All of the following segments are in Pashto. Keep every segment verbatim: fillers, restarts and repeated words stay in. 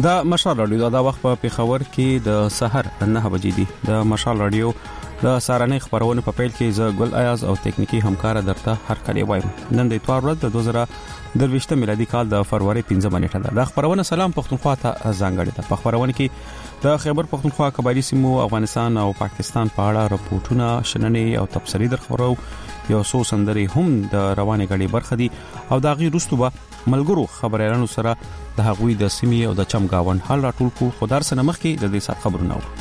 دا مشال رادیو دا وخت په پیښور کې د سحر نه بجې دي. د مشال رادیو د سارنې خبرونه په پیل کې ز ګل ایاز او تکنیکی همکار درته هر کله وایم. نن د اتوار ورځ د دوه زره درويشت میلادي کال د فروری پنځمه نیټه ده. د خبرونه سلام پښتونخوا ته ځانګړې ده. په خبرونه کې د خیبر پښتونخوا قبایلی سیمو افغانستان او پاکستان په اړه راپورټونه شننې او تبصرې درخبرو. یو څو سندري هم د روانې غړي برخه دي او دا غي رستوبه ملګرو خبريالانو سره د هغوی د سیمې او د چمګاون حال راټول کو. خدار سره مخ کې د دې سات خبرونه و.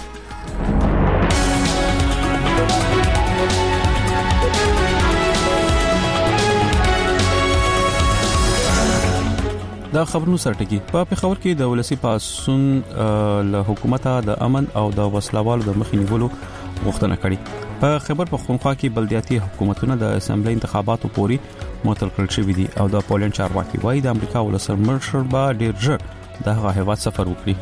دا خبرونه سرټکی په پیښور کې د ولسی پاسون له حکومت د امن او د وسلوالو د مخنیولو غوښتنه کړې. په خیبر پښتونخوا کې بلدیاتي حکومتونه د اسمبلی انتخاباتو پوري معطل کړل شوې دي او د پولند چارواکي وايي د امریکا ولسمشر مرشل با ډیر ژر د هغه هیواد سفر وکړي.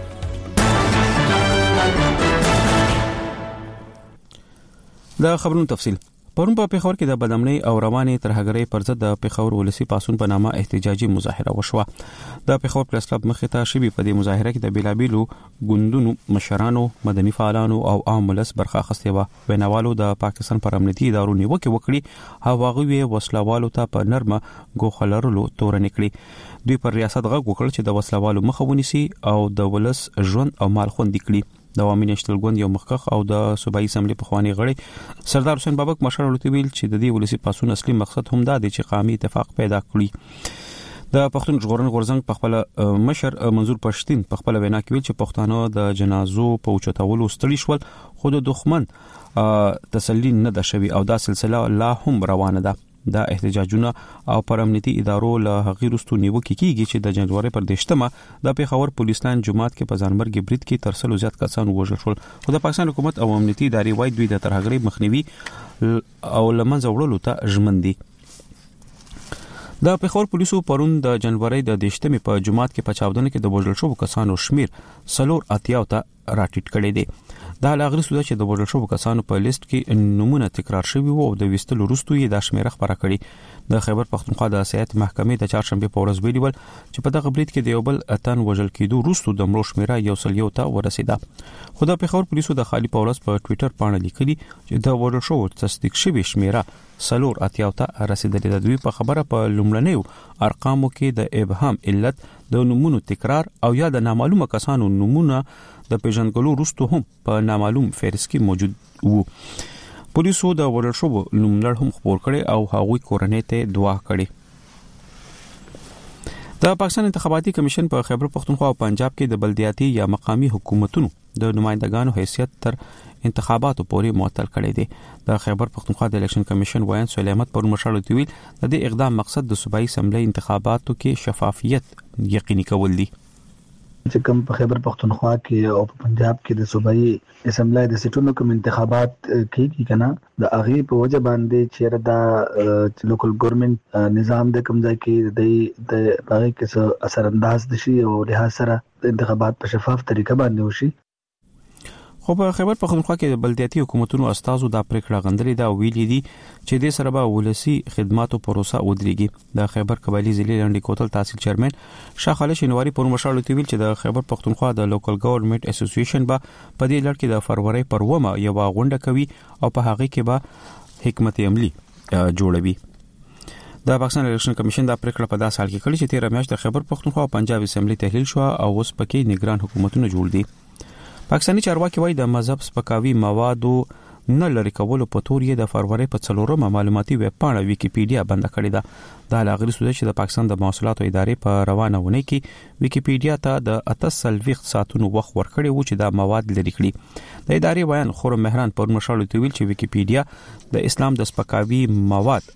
دا خبرونه تفصیل پرون په پیښور کې د بدامنۍ او رواني ترهګرۍ پر ضد د پیښور ولسی پاسون په نامه احتجاجي مظاهره وشوه. د پیښور پریس کلب مخې ته شوی په دې مظاهره کې د بیلابیلو ګوندونو مشرانو، مدني فعالانو او عام ولس برخه اخیستې و. ویناوالو د پاکستان پر امنیتي ادارو نیوکه وکړي او هغه وسلوالو ته په نرمه ګوخلرلو تورن کړي. دوی پر ریاست غږ وکړ چې د وسلوالو مخه ونیسي او د ولس ژوند او مال خوندي کړي. د عوامي نشتل ګوند یو مخکخ او د صوبایي اسمبلی په خواني غړي سردار حسین بابک مشر ولوتویل چې د دې ولسی پاسون اصلي مقصد هم دا دی چې قومي اتفاق پیدا کړي. د پښتون ژغورنې غورځنګ په خپل مشر منظور پښتين په خپل وینا کې ویل چې پښتانه د جنازو په اوچتولو ستړي شول خو د دښمن تسلی نه ده شوی او دا سلسله لا هم روانه ده. دا احتجاجونه او پر امنیتي ادارو له هغې وروسته نیوکه کیږي چې د جنوري پر دیشتمه د پیښور پولیس لاین جماعت کې په ځانمرګي برید کې ترسلو زیات کسان وژل شول. خو د پاکستان حکومت او امنیتي ادارې وايي دوی د ترهګرۍ مخنیوي او لمنځه وړلو ته ژمن دي. د پیښور پولیسو پرون د جنوري د دیشتمه په جماعت کې په چاودنه کې د وژل شوو کسانو شمیر سلور اتیاو ته راټیټ کړی دی. دا لاغري سوده چې د وژل شوو کسانو په لیست کې نمونه تکرار شوی وو او د وستلو وروسته یې د شمیره خبره کړې. د خیبر پښتونخوا د سیاست محکمې د چهارشنبه په ورځ ویلي ول چې په دغه برید کې د یو بل اتن وژل کېدو وروسته د مړو شمیره یو سل یو ته ورسیده. خو د پیښور پولیسو د خالي په ورځ په ټوئیټر باندې لیکلي چې د وژل شوو تصدیق شوی شمیره سلور اتیاو ته رسیدلې ده. دوی په خبره په لومړنیو ارقامو کې د ابهام علت د نمونو تکرار او یا د نامعلومه کسانو نمونه د پیژندګلو وروسته هم په نامعلوم فهرست کې موجود وو. پولیسو د وژل شوو نوملړ هم خبر کړي او هغوی کورنۍ ته دعا کړي. د پاکستان انتخاباتي کمیشن په خیبر پښتونخوا او پنجاب کې د بلدیاتي یا مقامی حکومتونو د نمائندګانو حیثیت تر انتخاباتو پورې معطل کړی دی. د خیبر پښتونخوا د الیکشن کمیشن وایي سلیمت پر مشرل تویل د دې اقدام مقصد د صوبایي اسمبلی انتخاباتو کې شفافیت یقیني کول دي. چې کوم په خیبر پښتونخوا کې او په پنجاب کې د صوبایي اسمبلی د سټونو کوم انتخابات کیږي کنه د اغي په وجه باندې چې دا لوکل ګورنمنت نظام د کوم ځای کې د د باغې کې اثر انداز دي او له سره د انتخابات په شفاف طریقه باندې وشي. خو په خیبر پښتونخوا کې د بلدیاتي حکومتونو استازو دا پریکړه غندلې ده او ویلي دي چې د سره به ولسی خدماتو پروسه ودرېږي. د خیبر قبایلی ضلع لنډي کوتل تحصیل چیرمن شاه خالد شینواری پر مشال ویل چې د خیبر پښتونخوا د لوکل ګورنمنت اسوسییشن به په دې لړ کې د فروری پر ومه یو غونډه کوي او په هغه کې به حکمت عملی جوړوي. د پاکستان الیکشن کمیشن دا پریکړه په داسې حال کې کړې چې تیر میاشت د خیبر پښتونخوا او پنجاب اسمبلی تحلیل شو او اوس پکې نگران حکومتونه جوړ دي. پاکستاني چارواکي وايي د مذهب سپکاوي موادو نه لري کولو په تور یې د فروری په څلورمه معلوماتي ویب پاڼه ویکیپیډیا بند کړې ده. دا لاغري سوده چې د پاکستان د مواصلاتو ادارې په روانه ونه کې ویکیپیډیا ته د اته ویشت ساعتونو وخت ورکړی و چې دا مواد لري کړي. د ادارې بیان خور مهران پر مشال تویل چې ویکیپیډیا د اسلام د سپکاوي مواد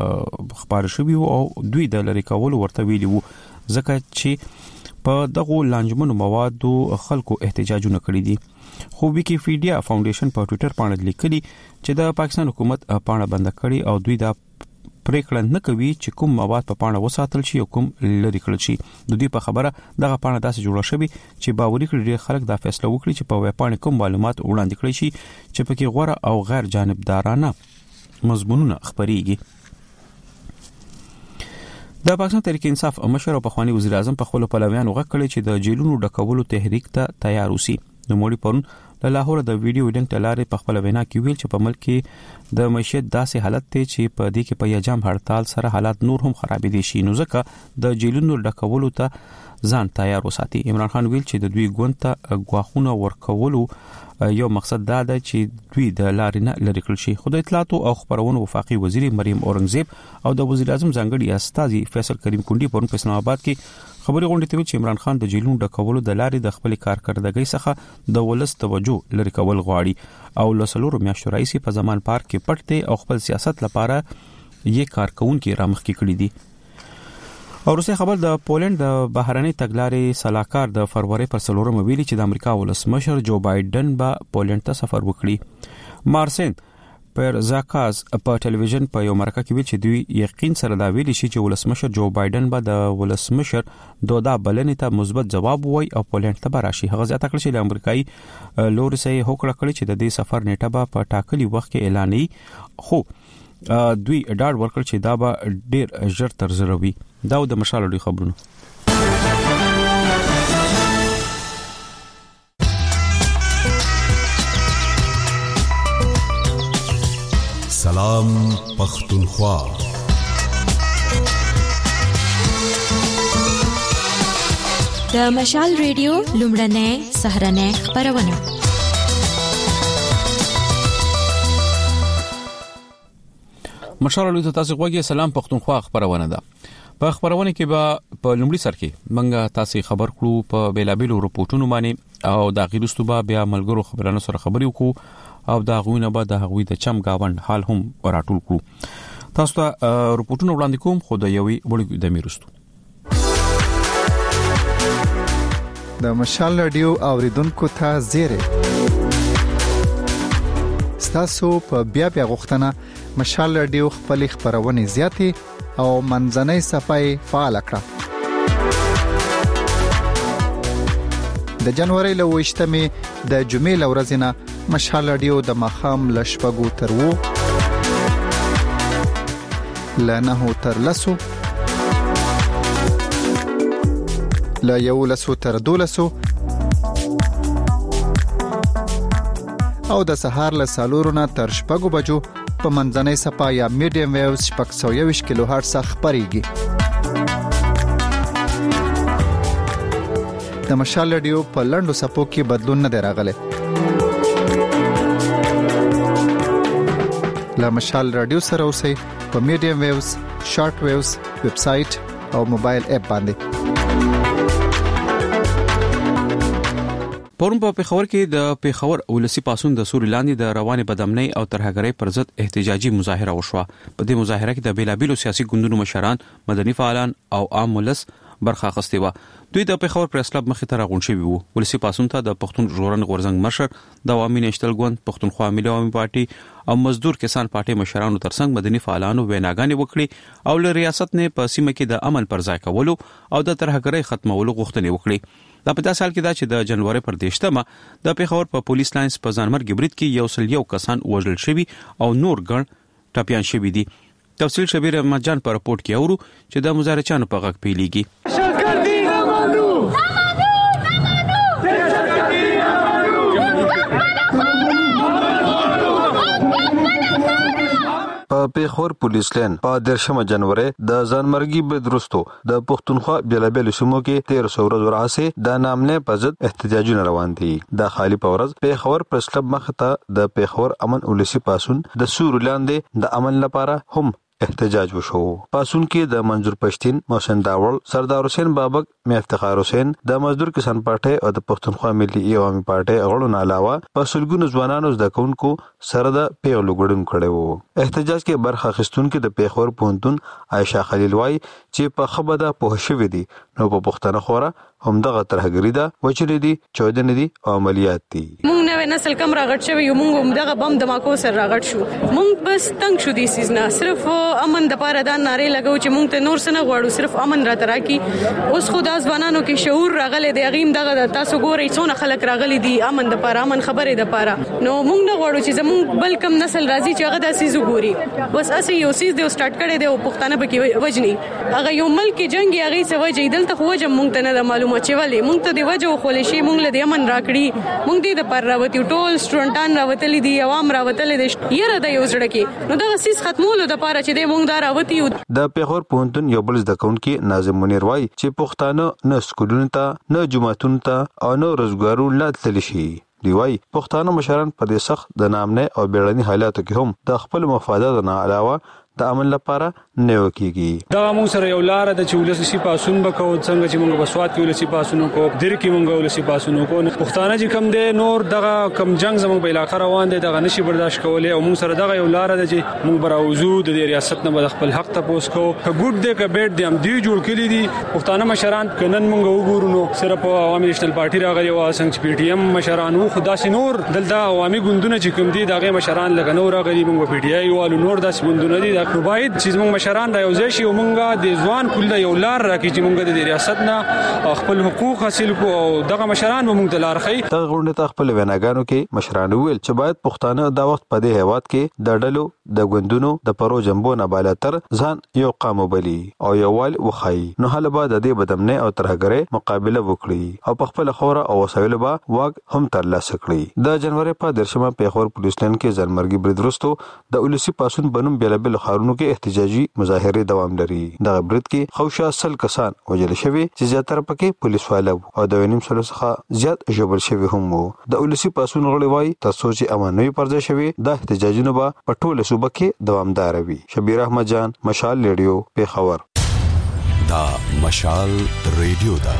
خبر شوی او دوی د لري کولو ورته ویلي وو ځکه چې په دغه لانجمنو موادو خلکو احتجاجونه کړی دي. خو ویکیپیډیا فاونډیشن په ټوئیټر باندې لیکلي چې د پاکستان حکومت پاڼه بند کړي او دوی دا پریکړه نه کوي چې کوم مواد په پاڼه وساتل شي او کوم لري کړل شي. د دې په خبره دغه پاڼه داسې جوړه شوی چې باوري کړي خلک دا فیصله وکړي چې په ویب پاڼه کوم معلومات وړاندې کړي شي چې پکې غوړه او غیر جانبدارانه مضمونونه خبريږي. د پاکستان تحریک انصاف مشر او پخوانی وزیر اعظم په خپل پلویانو غوښتل چې د جیلونو ډکولو تحریک ته تیار وسی. نو موړي پرون د لاهور د ویډیو لینک لارې په خپل وینا کې ویل چې په ملک کې د معیشت داسې حالت ته چې په دې کې په یجام هړتال سره حالات نور هم خراب دي شي، نو ځکه د جیلونو ډکولو ته ځان تیار وساتي. عمران خان ویل چې د دوی ګوند ته غواخونه ورکولو یو مقصد دا ده چې دوی د لارې نه لري کړل شي. خو د اطلاعات او خبرونو وفاقي وزیر مریم اورنګزیب او د وزیر اعظم ځانګړي استاذي فیصل کریم کونډي پرون په اسلام آباد کې خبري غونډه ته چې عمران خان د جیلونو ډکولو د لارې د خپل کارکردګۍ څخه د ولس توجه لري کول غواړي او لسلورو میاشتو رئیس په زمان پارک کې پټ دی او خپل سیاست لپاره یې کارکونکو رامخ کې کړی دي. او روسي خبر د پولند د بهرنۍ تګلارې صلاحکار د فروری پر څلورم ویلي چې د امریکا ولسمشر جو بایدن به پولند ته سفر وکړي. مارسن پر زاکاز په ټلویزیون په یو مرکه کې ویل چې دوی یقین سره دا ویلي شي چې ولسمشر جو بایدن به د ولسمشر دودا بلنې ته مثبت جواب وایي او پولند ته راشي. هغه ځکه کړی چې د امریکایي لوري سره هوکړه کړې چې د دې سفر نیټه به په ټاکلي وخت کې اعلاني، خو دوی ډاډ ورکړ چې دا به ډیر ژر تر ژره وي. دا د مشال لوی خبرونه. سلام پختونخوا. د مشال ریډیو لومړنۍ سهرنۍ خبرونه. مشال لوی تاسو غوږی سلام پختونخوا خبرونه ده. په خبرونه کې به په لومړي سر کې منګه تاسو خبر کړو په بیلابیلو رپورټونو باندې او د غیرستو به بیا ملګرو خبرانو سره خبرې وکړو او دا غوینه به د هغوی د چم گاوند حال هم راټول کړو. تاسو ته رپورټونه وړاندې کوم خو د یوې وړي د میرستو. د مشال رادیو اوریدونکو ته زیره ستاسو په بیا بیا غوښتنه مشال رادیو خپل خبرونه زیاتې او منځنۍ صفای فعال کړه. د جنوري له وشتمه د جمعې لورځنه مشال رادیو د مخام لشپغو تر وو لنه تر لسو لا یو لسو تر دولسو او د سهار له سالورونه تر شپغو بجو په منځنۍ صفا یا میډیم ویوز شپږ سوه یوویشت کیلو هرتز خبريږي. د مشال رادیو په لندو صفو کې بدلون نه راغلی. لا مشال رادیو سره اوسئ په میډیم ویوز، شارټ ویوز، ویب سټ او موبایل اپ باندې. پرون په پیښور کې د پیښور ولسی پاسون د سوري لاندې د روانې بدامنۍ او ترهګرۍ پر ضد احتجاجي مظاهره وشوه. په دې مظاهره کې د بیلابیلو سیاسي ګوندونو مشران، مدني فعالان او عام ولس برخه اخیستې و. دوی د پیښور پریس کلب مخې ته راغونډ شوي وو. ولسی پاسون ته د پښتون ژغورنې غورځنګ مشر، د عوامي نېشنل ګوند، پښتونخوا ملي عوامي پارټي او مزدور کسان پارټي مشرانو ترڅنګ مدني فعالانو ویناګانې وکړي او له ریاست نه په سیمه کې د امن پر ځای کولو او د ترهګرۍ ختمولو غوښتنې وکړي. دا په تاسو حال کې دا چې د جنوري پر دیشتمه د پیښور په پولیس لاینز په ځانمرګ برید کې یو سل یو کسان وژل شوي او نور ګڼ ټپيان شوي دي. تفصیل شبیر احمد جان په رپورت کې اورو چې د مظاهرچیانو په غږ پیلېږي. په پیښور پولیس لاین په دیرشمه جنوري د ځانمرګي بدرستو د پښتونخوا بیلابیل سیمو کې تیر سو ورځ وراسه د نامنه په ضد احتجاجونه روان دي. د خالی په ورځ پیښور پریس کلب مخته د پیښور امن ولسی پاسون د سور لاندې د امن لپاره هم احتجاج وشو. پاسون کې د منظور پښتين، محسن داول، سردار حسین بابک، مې افتخار حسین، د مزدور کسان پارټي او د پښتونخوا ملي عوامي پارټي غړو علاوه په سلګونو ځوانانو د کونکو سره د پیغلو ګډون کړي وو. احتجاج کې برخه اخیستونکو د پیښور پونتون عائشہ خلیل وای چې په خبره په شوې دي نو په پښتنه خوره هم دغه ترهګری ده، وچري دي، چودنه دي او عملیات دي. موږ نوې نسل کم راغټ شوی یو مونږ دغه بم دماکو سره راغټ شو مونږ بس تنگ شو دي سیزنا صرف امن د پاره دا ناره لګاو چې مونږ ته نور څه نه غواړو صرف امن را تراکي اوس خدا ځوانانو کې شعور راغلی دی غیم دغه تاسو ګورئ څونه خلک راغلي دي امن د پاره امن خبره د پاره نو مونږ نه غواړو چې زمونږ بل کم نسل راځي چې هغه د سیزو ګوري بس اسې یو سیز دی سٹارټ کړي دی او پښتانه پکې وجني هغه یو ملک جنگ هغه څه وجه دلته خو وجه مونږ ته نه معلومه چې ولې مونږ ته دی وجه خو لشي مونږ له امن راکړي مونږ دې د پر راوتی ټول سټوډنټان راوتلي دي عوام راوتلي دي یره د یو ځړ کې نو دغه سیس ختمولو د پاره چې د مونږ دا راوتی د پیښور پوهنتون یو بل زده کوونکی ناظم منیر وای چې پښتانه نه سکولونو ته نه جماعتونو ته او نه روزګارو لاتل شي دی وای پښتانه مشران په دې سخت د نامنه او بیړني حالاتو کې هم د خپل مفادات نه علاوه د عمل لپاره نه وکیږي دا موږ سره یو لار د چولسي پاسون بکو څنګه چې موږ بسوات کې ولسی پاسونو کو در کې موږ ولسی پاسونو کو پښتانه چې کم دي نور دغه کم جنگ زموږ په علاقې روان دي دغه نشي برداشت کولای او موږ سره دغه یو لار د چې موږ براوزو د ریاست نه بل خپل حق ته پوس کو ګډ دې ک بیٹ دې هم دی جوړ کړی دي پښتانه مشران کنن موږ وګورو نو صرف عوامي نېشنل پارټي راغلی او څنګه پی ټی ایم مشران وو خدا سي نور دلته عوامي ګوندونه چې کوم دي دغه مشران لګنو راغلي موږ پی ټی آی والو نور داس ګوندونه دي دا باید چې موږ مشران دا یو ځای شي او موږ د ځوان کول یو لار راکې چې موږ د ریاست نه خپل حقوق حاصل کو او دغه مشران موږ د لار خي دغه غونډه ته خپل ویناګانو کې مشران ویل چې باید پښتانه د وخت په دې هیواد کې د ډلو د ګوندونو د پرو جنبو نه بالاتر ځان یو قام وبلی او یو وال وخی نو هله بعد د بدمنه او ترهګره مقابله وکړي او په خپل خوره او وسایل با واګ هم تر لاسه کړی د جنوري په درشمه پیښور پولیس لین کې ځنمرګي برید وروسته د ولسی پاسون بنوم بیلابل خارونو کې احتجاجي مظاهره دوام لري دغه برید کې خوشا سل کسان وجل شوی چې زیاتره پکې پولیس والو او د وینم سره څخه زیات جبر شوی هم وو د ولسی پاسون غړي وای تاسو چې امنوي پرځه شوی د احتجاجونو به په ټوله صوبه کې دوامدار وي شبیر احمد جان مشال ریډیو پیښور دا مشال ریډیو دا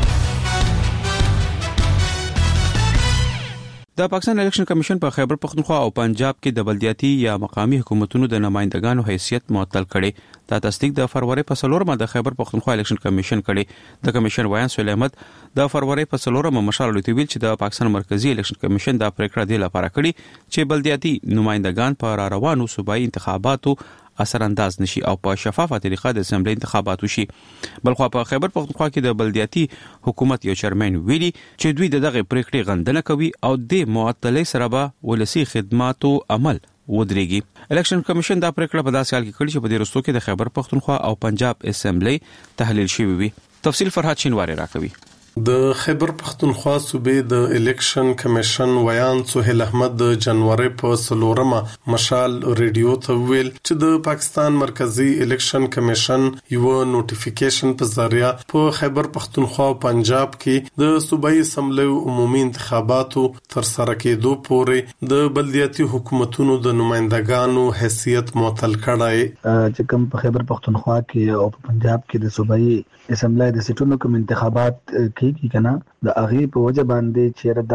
د پاکستان الیکشن کمیشن په خیبر پختونخوا او پنجاب کې د بلدیاتي یا مقامی حکومتونو د نمائندګانو حیثیت معطل کړي دا تصدیق د فروری په څلورمه د خیبر پختونخوا الیکشن کمیشن کړي د کمیشن وایان سهیل احمد د فروری په څلورمه مشال لوتویل چې د پاکستان مرکزی الیکشن کمیشن د پریکړه دی لپاره کړي چې بلدیاتي نمائندګان په را روانو صوبایي انتخاباتو اثر انداز نشي او په شفافه طریقه د اسمبلی انتخابات وشي بلخو په خیبر پختونخوا کې د بلدیاتي حکومت یو چیرمن ویلي چې دوی دغه پریکړې غندنه کوي او د معطلې سره به ولسی خدماتو عمل ودرېږي الیکشن کمیشن دا پریکړه په داسې حال کې کړې چې په دې رستو کې د خیبر پختونخوا او پنجاب اسمبلی تحلیل شوی وي تفصیل فرحات شینواری راکوي د خیبر پختونخوا صوبې د الیکشن کمیشن ویان سهیل احمد د جنوري په څلورمه مشال ریډیو ته ویل چې د پاکستان مرکزی الیکشن کمیشن یو نوټیفیکیشن په ذریعہ په خیبر پختونخوا او پنجاب کې د صوبایي اسمبلی عمومي انتخاباتو تر سره کېدو پورې د بلدیاتي حکومتونو د نمائندګانو حیثیت معطل کړای چې کوم په خیبر پختونخوا کې او په پنجاب کې د صوبایي اسمبلی د سټونو کوم انتخابات کیږي کنه د اغه په وجه باندې چې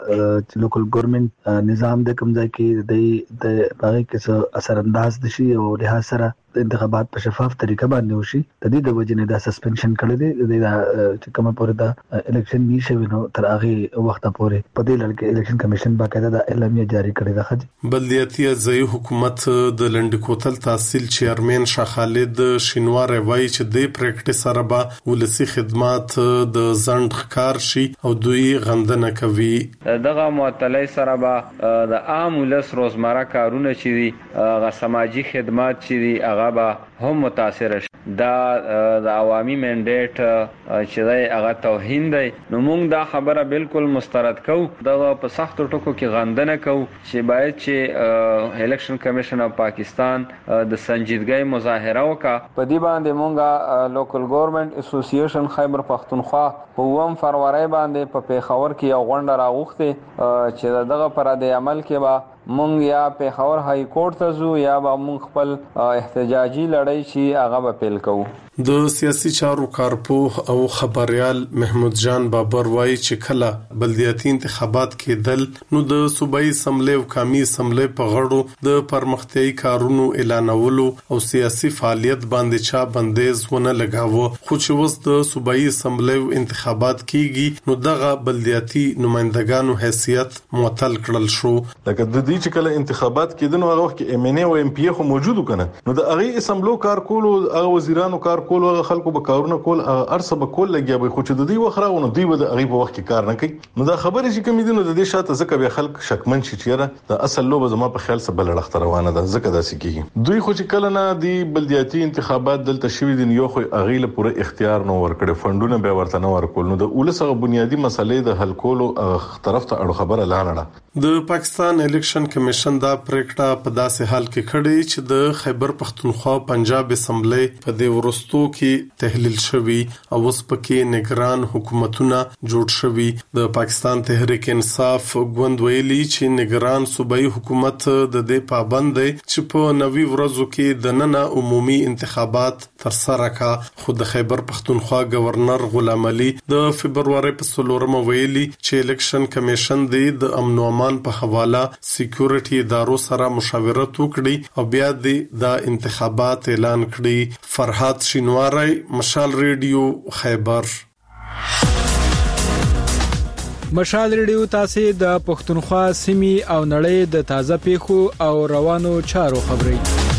دا لوکل ګورنمنت نظام د کوم ځای کې د د هغه کې اثر انداز دي او له سره د انتخابات په شفاف طریقه باندې وشي د دې د وجه نه دا سسپنشن کړل دي د چې کومه پورې د الیکشن نشي نو تر هغه وخت پورې په دې لړ کې الیکشن کمیشن باقاعده د اعلامیه جاری کړې ده خځ بلدیاتي ځای حکومت د لنډکوتل تحصیل چیرمن شاه خالد شینوار وایي چې د پریکټیس سره به ولسی خدمات د زند ښکار شي او دوی غندنه کوي دغه معطلې سره به د عام ولس روزمره کارونه چې دي غ سماجی خدمات چې دي هغه به هم متاثر شي دا د عوامي منډیټ چې دی هغه توهین دی نو موږ دا خبره بالکل مسترد کوو دغه په سختو ټکو کې غندنه کوو چې باید چې الیکشن کمیشن اف پاکستان د سنجیدګۍ مظاهره وکړه په دې باندې موږ لوکل ګورنمنت اسوسییشن خیبر پختونخوا په اووم فروری باندې په پیښور کې یو غونډه راغوښتې چې دغه پر د عمل کې به مونږ یا پیښور های کورټ ته ځو یا به مونږ خپل احتجاجي لړۍ شي هغه به حاصل کوو. د سیاسي چارو کارپوه او خبريال محمود جان بابر وایي چې کله بلدیاتي انتخابات کېدل نو د صوبایي اسمبلی او قومي اسمبلی په غړو د پرمختیايي کارونو اعلانولو او سیاسي فعالیت باندې چا بندیز ونه لګاوه، خو چې اوس د صوبایي اسمبلی انتخابات کیږي نو دغه بلدیاتي نمائندګانو حیثیت معطل کړل شو. لکه د دې چې کله انتخابات کېدل نو هغه وخت کې ام ان ای او ام پی ای خو موجود کنه، نو د هغه اسمبلو کار کولو هغه وزیرانو کار کول او خلکو به کارونه کول ارسه به کول لګیا به، خو چې د دې وخت راغونو دوی به د هغه په وخت کې کار نه کوي. نو دا خبره چې کوم دي نو د دې شاته ځکه به خلک شکمن شي چې دا اصل لوبه زما په خیال سره بل لړخ روانه ده، ځکه دا سکیږي دوی خو چې کله نه دی بلدیاتي انتخابات دلته شوی دي یو خو هغه له پوره اختیار نو ورکړي، فندونه به ورته نه ورکول، نو د اولسغه بنیادی مسلې د حل کولو طرف ته اړه خبره لاله. د پاکستان الیکشن کمیشن دا پریکړه په داسې حال کې کړې چې د خیبر پختونخوا پنجاب اسمبلی په دې ورستو کې تحلیل شوی او اوس پکې نگران حکومتونه جوړ شوی. د پاکستان تحریک انصاف ګوند ویلي چې نگران صوبایي حکومت د دې پابند دی چې په نوي ورځو کې د نن عمومي انتخابات ترسره کا. خو د خیبر پختونخوا گورنر غلام علي د فبرवरी په څلورمه ویلي چې الیکشن کمیشن د امن او امان په حواله سکیورټي ادارو سره مشاورت وکړي او بیا د انتخابات اعلان کړي. فرحات شینواری، مشال ریډیو، خیبر. مشال ریډیو تاسو د پښتونخوا سیمې او نړۍ د تازه پیښو او روانو چارو خبري.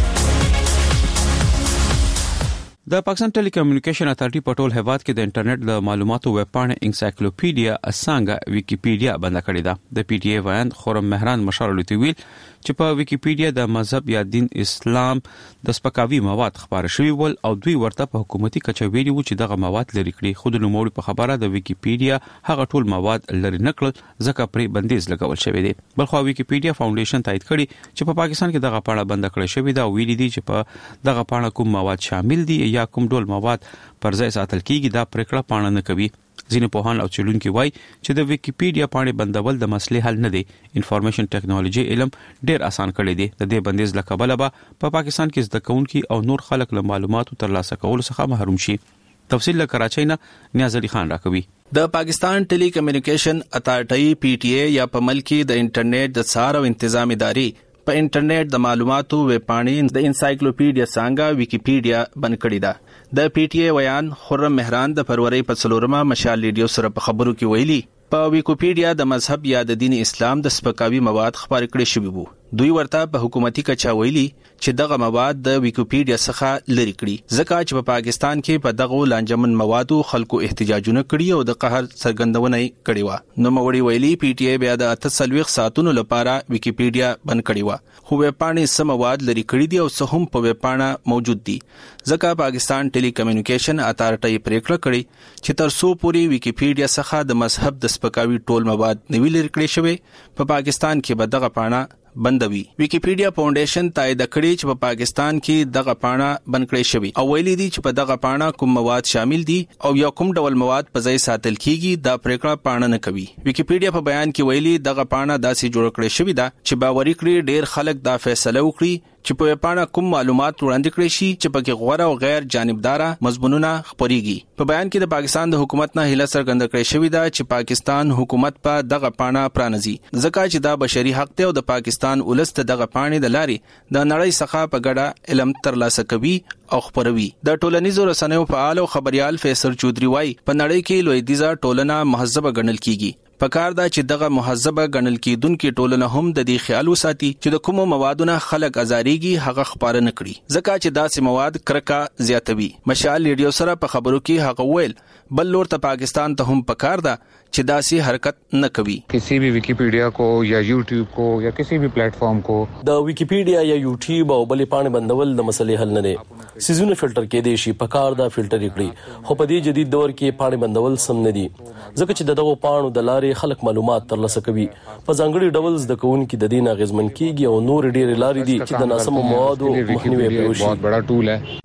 د پاکستان ټيلي کمیونیکیشن اتھارټي په ټول هیواد کې د انټرنیټ د معلوماتو ویب پاڼه انسایکلوپیډیا اسانګه ویکیپیډیا بند کړې ده. د پی ټی ای وایند خورم مهران مشال لوتویل چې په ویکیپیډیا د مذهب یا دین اسلام د سپکاوي مواد خبره شوی ول او دوی ورته په حکومتي کچویری و چې دغه مواد لري کړی. خود نو موري په خبره د ویکیپیډیا هغه ټول مواد لري نکړل ځکه پرې بندیز لګول شوی دی. بلخو ویکیپیډیا فاونډیشن تایید کړي چې په پاکستان کې دغه پاڼه بند کړې شوی دا ویلي دي چې په دغه پاڼه کوم مواد شامل دي یا کوم ډول مواد پر ځای ساتل کیږي دا پریکړه پاڼه نه کوي. ځینې پوهان او څېړونکي وایي چې د ویکیپیډیا پاڼې بندول د مسلې حل نه دی. انفارمیشن ټیکنالوژي علم ډېر آسان کړی دی. د دې بندیز له کبله به په پاکستان کې زده کوونکي او نور خلک له معلوماتو ترلاسه کولو څخه محروم شي. تفصیل له کراچۍ نه نیاز علي خان راکوي. د پاکستان ټيلي کمیونیکیشن اتھارټي پی ټی ای یا په ملک کې د انټرنیټ د څار او تنظیم ادارې په انټرنیټ د معلوماتو ویب پاڼې د انسایکلوپیډیا څنګه ویکیپیډیا بند کړی ده. د پی ټی ای ویان خورم مهران د فروری په څلورمه مشال ریډیو سره په خبرو کې ویلي په ویکیپیډیا د مذهب یا د دین اسلام د سپکاوي مواد خبر کړي شوی وو. دوی ورته په حکومتي کچا ویلي چې دغه مواد د ویکیپیډیا څخه لري کړي ځکه چې په پاکستان کې په دغه لانجمن موادو خلکو احتجاجونه کړي او د قهر څرګندونه کړي و. نو موري ویلي پی ټی ای بیا د اتسلويخ ساتونو لپاره ویکیپیډیا بند کړي و، خو ویب پاڼې سم مواد لري کړي دي او څه هم په ویب پاڼه موجود دي. ځکه پاکستان ټيلي کمیونیکیشن اتھارټي پریکړه کړې چې تر څو پوري ویکیپیډیا څخه د مذهب د سپکاوي ټول مواد نوی لري کړي شوی په پاکستان کې به دغه پاڼه بندوي. ویکیپیډیا فاونډیشن تایید کړی چې په پاکستان کې دغه پاڼه بند کړی شوی او ویلي دي چې په دغه پاڼه کوم مواد شامل دي او یا کوم ډول مواد په ځای ساتل کیږي دا پریکړه پاڼه نه کوي. ویکیپیډیا په بیان کې ویلي دغه پاڼه داسې جوړ کړی شوی ده چې باوري کړي ډیر خلک دا فیصله وکړي چې په پاڼه کوم معلومات وړاندې کړي شي چې پکې غوړه او غیر جانبدارا مضمونونه خبريږي. په بیان کې د پاکستان د حکومت نه هله څرګنده کړې شوې ده چې پاکستان حکومت په دغه پاڼه پرانځي ځکه چې دا بشري حق دی او د پاکستان ولست دغه پاڼې د لاري د نړۍ څخه په ګډه علم ترلاسه کوي او خبروي. د ټولنیزو رسنیو فعال او خبريال فیصل چودري وایي په نړۍ کې لویدیزه ټولنه مهذبه ګڼل کیږي. پکار دا چې دغه مهذبه ګڼل کیدونکو ټولنه هم د دې خیال وساتي چې د کوم موادونه خلک ازاریږي هغه خبره نه کړي ځکه چې داسې مواد کرکا زیاتوي. مشال ریډیو سره په خبرو کې هغه ویل بل لور ته پاکستان ته هم پکار دا چې داسې حرکت نه کوي. کسی بھی ویکیپیډیا کو یا یوټیوب کو یا کسی بھی پلیټ فارم کو د ویکیپیډیا یا یوټیوب او بلې پاڼې بندول د مسلې حل نه دی. سيزونه فلټر کې دي شي پکار دا فلټر کړي خو په دې جدید دور کې پاڼې بندول سم نه دي ځکه چې دغه پاڼو د لارې خلک معلومات ترلاسه کوي. په ځانګړي ډول د کوونکو د دین اغیزمن کیږي او نور ډېر لارې دي چې د ناسمو موادو مخنیوي کوي. بہت بڑا ټول ہے.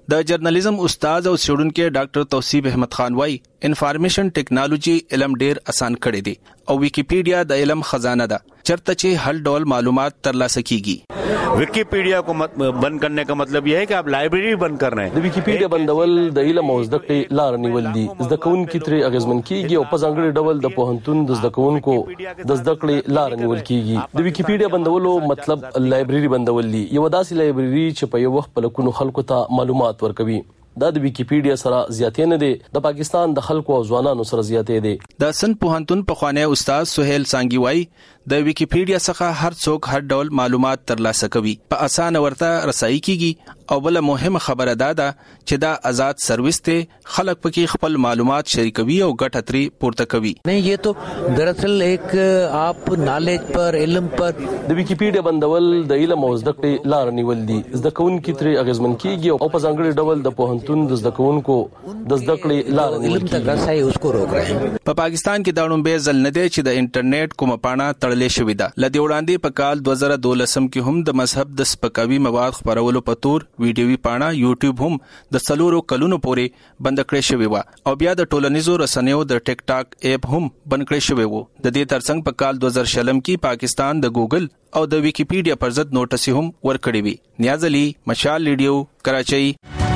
د جرنالیزم استاد او څېړونکی ډاکټر توصیف احمد خان وايي انفارمیشن ټیکنالوژي علم ډیر آسان کړی دی او ویکیپیډیا د علم خزانه ده چرته چې هر ډول معلومات ترلاسه کیږي. ویکیپیډیا کو بند کرنے کا مطلب یہ ہے کہ آپ لائبریری بند کر رہے ہیں. د ویکیپیډیا بندول د علم او زده کړې لار نیول دي. زده کوونکي ترې اغیزمن کیږي او په ځانګړي ډول د پوهنتون د زده کوونکو د زده کړې لار نیول کیږي. د ویکیپیډیا بندولو مطلب لایبریری بندول دي. یو داسې لایبریری چې په یو وخت په لکونو خلکو ته معلومات ورکوي. دا د ویکیپیډیا سره زیاتې نه دي، د پاکستان د خلکو او ځوانانو سره زیاتې دي. د سن پوهنتون په خوانی استاد سہیل سانګي وای د ویکیپیډیا څخه هر څوک هر ډول معلومات ترلاسه کوي، په اسانه ورته رسایي کیږي او بل مهمه خبره ده دا چې دا آزاد سرویس ته خلک پکې خپل معلومات شریکوي او ګټه تري پورته کوي. نه یہ تو دراصل ایک آپ نالج پر علم پر د ویکیپیډیا بندول د علم او زده کړې لار نیول دي. زده کوونکي ترې اغیزمن کیږي او په ځانګړي ډول د پوهنتون د زده کوونکو د زده کړې لار نیول کیږي. اس کو روک رہے ہیں. په پاکستان کې دا لومبه ځل نه دی چې د انټرنیټ کومه پاڼه تړلې شوې ده. لدی وړاندې په کال دوه زره دولس کې هم د مذهب د سپکاوي مواد خبرولو په تور ویډیوي پاڼه یوټیوب هم د سلورو کلونو پورې بند کړې شوې و او بیا د ټولنیزو رسنیو د ټیک ټاک اپ هم بند کړې شوې و. د دې ترڅنګ په کال دوه زره شلم کې پاکستان د ګوګل او د ویکیپیډیا پر ضد نوټس هم ورکړی وی. نیاز علي، مشال ریډیو، کراچۍ.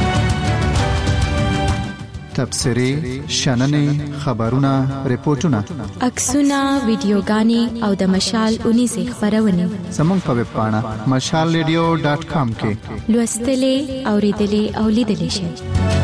تبصری، شننې، خبرونه، ریپورتونه، عکسونه، ویډیوګانې او د مشال اونې سه خبرونه زموږ په ویب پاڼه مشال ریډیو ډاٹ کام کې لوستلې او ریډلې او لیدلې شئ.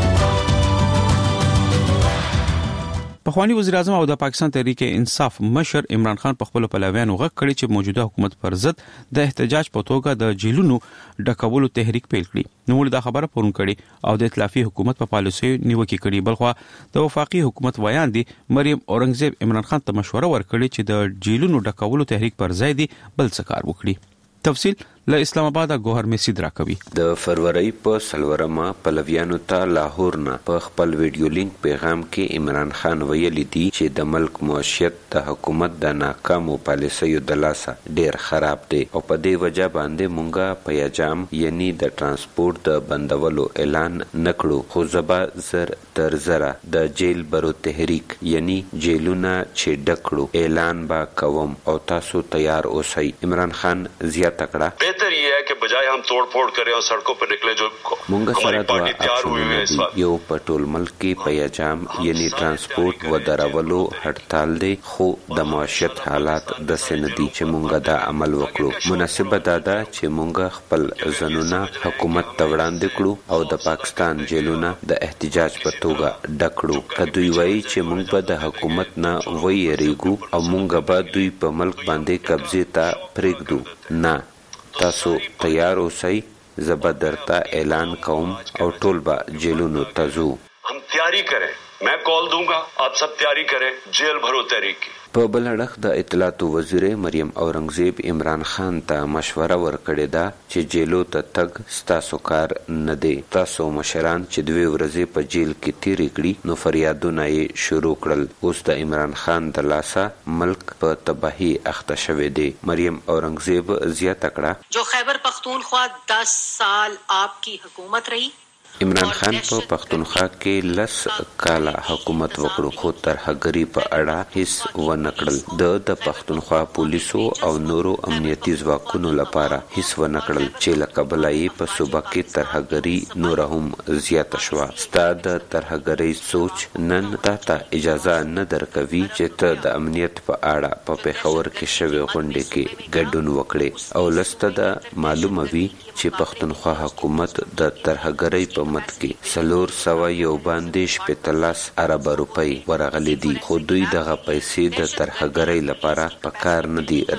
پخوانی وزیر اعظم او د پاکستان تحریک انصاف مشر عمران خان په خپل پلویانو غږ کړی چې موجوده حکومت پر ضد د احتجاج په توګه د جیلونو ډکولو تحریک پیل کړي. نو دا خبره پرون کړي او د ائتلافي حکومت په پالیسي نیوکه کړي. بلخوا د وفاقي حکومت ویان دي مریم اورنګزیب عمران خان ته مشوره ورکړي چې د جیلونو ډکولو تحریک پر ځای دي بل څه کار وکړي. تفصیل له اسلام آباد گوهر میسید را کوي. د فروری په سلورمه پلویانو ته لاهور نه په خپل ویډیو لینک پیغام کې عمران خان ویلي دي چې د ملک معیشت د حکومت د ناکامو پالیسیو د لاسه ډیر خراب دی او په دې وجه باندې مونږه پیاجام یعنی د ترانسپورت د بندولو اعلان نکړو، خو زبا زر تر زره د جیل برو تحریک یعنی جیلونه چې ډکړو اعلان با کوم او تاسو تیار اوسئ. عمران خان زیاته کړه بہتر یہ ہے کہ بجائے ہم توڑ پھوڑ کریں اور سڑکوں پر نکلے جو ہماری پارٹی تیار ہوئی ہے اس وقت. یو پټول ملک کې پیاجام یعنی ترانسپورت و درولو هړتال دی، خو د معیشت حالات د سندي چې مونږه دا عمل وکړو. مناسبه دا ده چې مونږه خپل ځنونه حکومت ته وړاندې کړو او د پاکستان جیلونه د احتجاج په توګه ډکړو. که دوی وایي چې مونږ به د حکومت نه ویریږو او مونږ به دوی په ملک باندې قبضه ته پرېږدو، نه، تاسو تیار اوسئ، زبا درتا اعلان کوم او ټول به جیلونو ته ځو. ہم تیاری کریں، میں کال دوں گا، آپ سب تیاری کریں، جیل بھرو تحریک کی. په بل اړخ د اطلاعات وزیر مریم اورنګزیب عمران خان ته مشوره ورکړې ده چې جیلو ته تګ ستاسو کار نه دی. تاسو مشران چې دوی ورځې په جیل کې تیرې کړي نو فریادونه یې شروع کړل. اوس د عمران خان د لاسه ملک په تباہی اخته شوی دی. مریم اورنګزیب زیاته کړه جو خیبر پختونخوا دس سال آپ کی حکومت رہی. عمران خان په پښتونخوا کې لس کاله حکومت وکړو خو ترهګری په اړه هیڅ ونه کړل. د د پښتونخوا پولیسو او نورو امنیتي ځواکونو لپاره هیڅ ونه کړل چې له کبله یې په صوبه کې ترهګری نور هم زیاته شوه. ستا د ترهګری سوچ نن تا ته اجازه نه درکوي چې ته د امنیت په اړه په پېښور کې شوې غونډې کې ګډون وکړې او لسته د معلومه وي چې پښتونخوا حکومت د ترهګری په مت کې سلور سوا یو باندې شپېتلس ارب روپۍ ورغلي دي، خو دوی دغه پیسې د ترهګرۍ لپاره په کار نه دي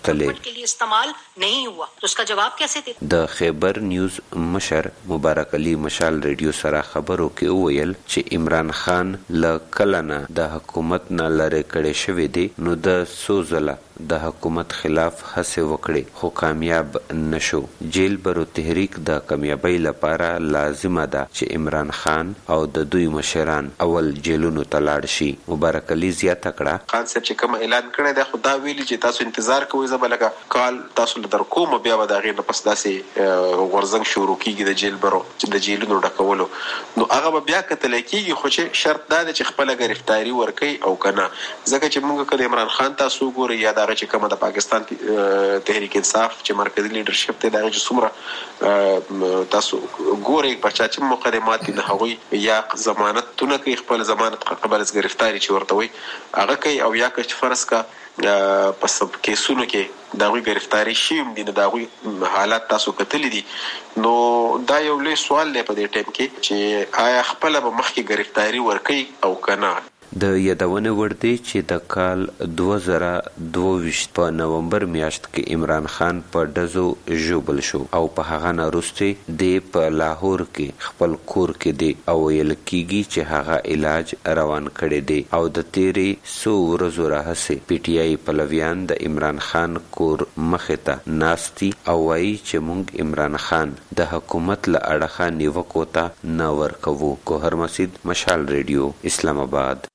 راوستلې. د خیبر نیوز مشر مبارک علي مشال ریډیو سره خبرو کې وویل چې عمران خان له کله نه د حکومت نه لرې کړی شوی دی، نو د څو ځله د حکومت خلاف هڅه وکړي خو کامیاب نشو. جیل برو تحریک د کامیابی لپاره لازمه ده چې عمران خان او د دوی مشران اول جیلونو ته لاړ شي. مبارک علي زیاته کړه خان صاحب چې کوم اعلان کړی دی خو دا ویلي چې تاسو انتظار کوئ زه به لکه کال تاسو له در کوم بیا به د هغې نه پس داسې غورځنګ شروع کېږي د جیل برو چې د جیلونو ډکولو نو هغه به بیا کتلی کېږي خو چې شرط دا دی چې خپله ګرفتاري ورکوي او که نه ځکه چې موږ که د عمران خان تاسو وګورئ یا د هغه چې کومه د پاکستان تحریک انصاف چې مرکزي لیډرشپ دی د هغې چې څومره تاسو ګورئ په چا چې مقدمات دي د هغوی یا ضمانتونه کوي خپل ضمانت قبل از گرفتاري چې ورته وایي هغه کوي او یا که چې فرض کا په سب کیسونو کې د هغوی گرفتاري شوي هم دي نو د هغوی حالات تاسو کتلی دي نو دا یو لوی سوال دی په دې ټایم کې چې آیا خپله به مخکې گرفتاري ورکوي او که نه. د یادونه ور دي چې د کال دوه زره دوه ویشت په نومبر میاشت کې عمران خان په ډزو ژوبل شو او په هغه نه وروسته دی په لاهور کې خپل کور کې دی او ویل کېږي چې هغه علاج روان کړی دی او د تیرې څو ورځو راهیسې پی ټي آی پلویان د عمران خان کور مخې ته ناستي او وایي چې موږ عمران خان د حکومت له اړخه نیوکو ته نه ورکوو. ګوهر مسعود، مشال ریډیو، اسلام آباد.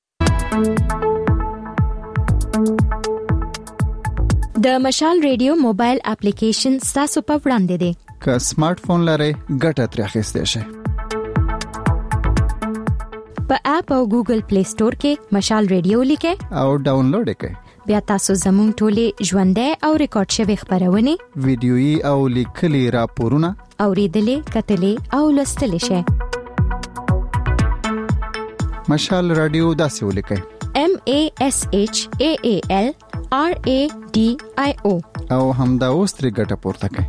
د مشال ریډیو موبایل اپلیکیشن تاسو په وړاندې دی. که سمارټ فون لرئ ګټه ترې اخیستی شئ. په اپ او ګوګل پلی سٹور کې مشال ریډیو لیکئ او ډاونلوډ کړئ. بیا تاسو زموږ ټولې ژوندۍ او ریکارډ شوي خبرونه ویډیويي او لیکلي راپورونه اوریدلې کتلې او لوستلې شئ. مشال رادیو داسې ولیکئ M A S H A A L R A D I O او همدا اوس ترې ګټه پورته کړئ.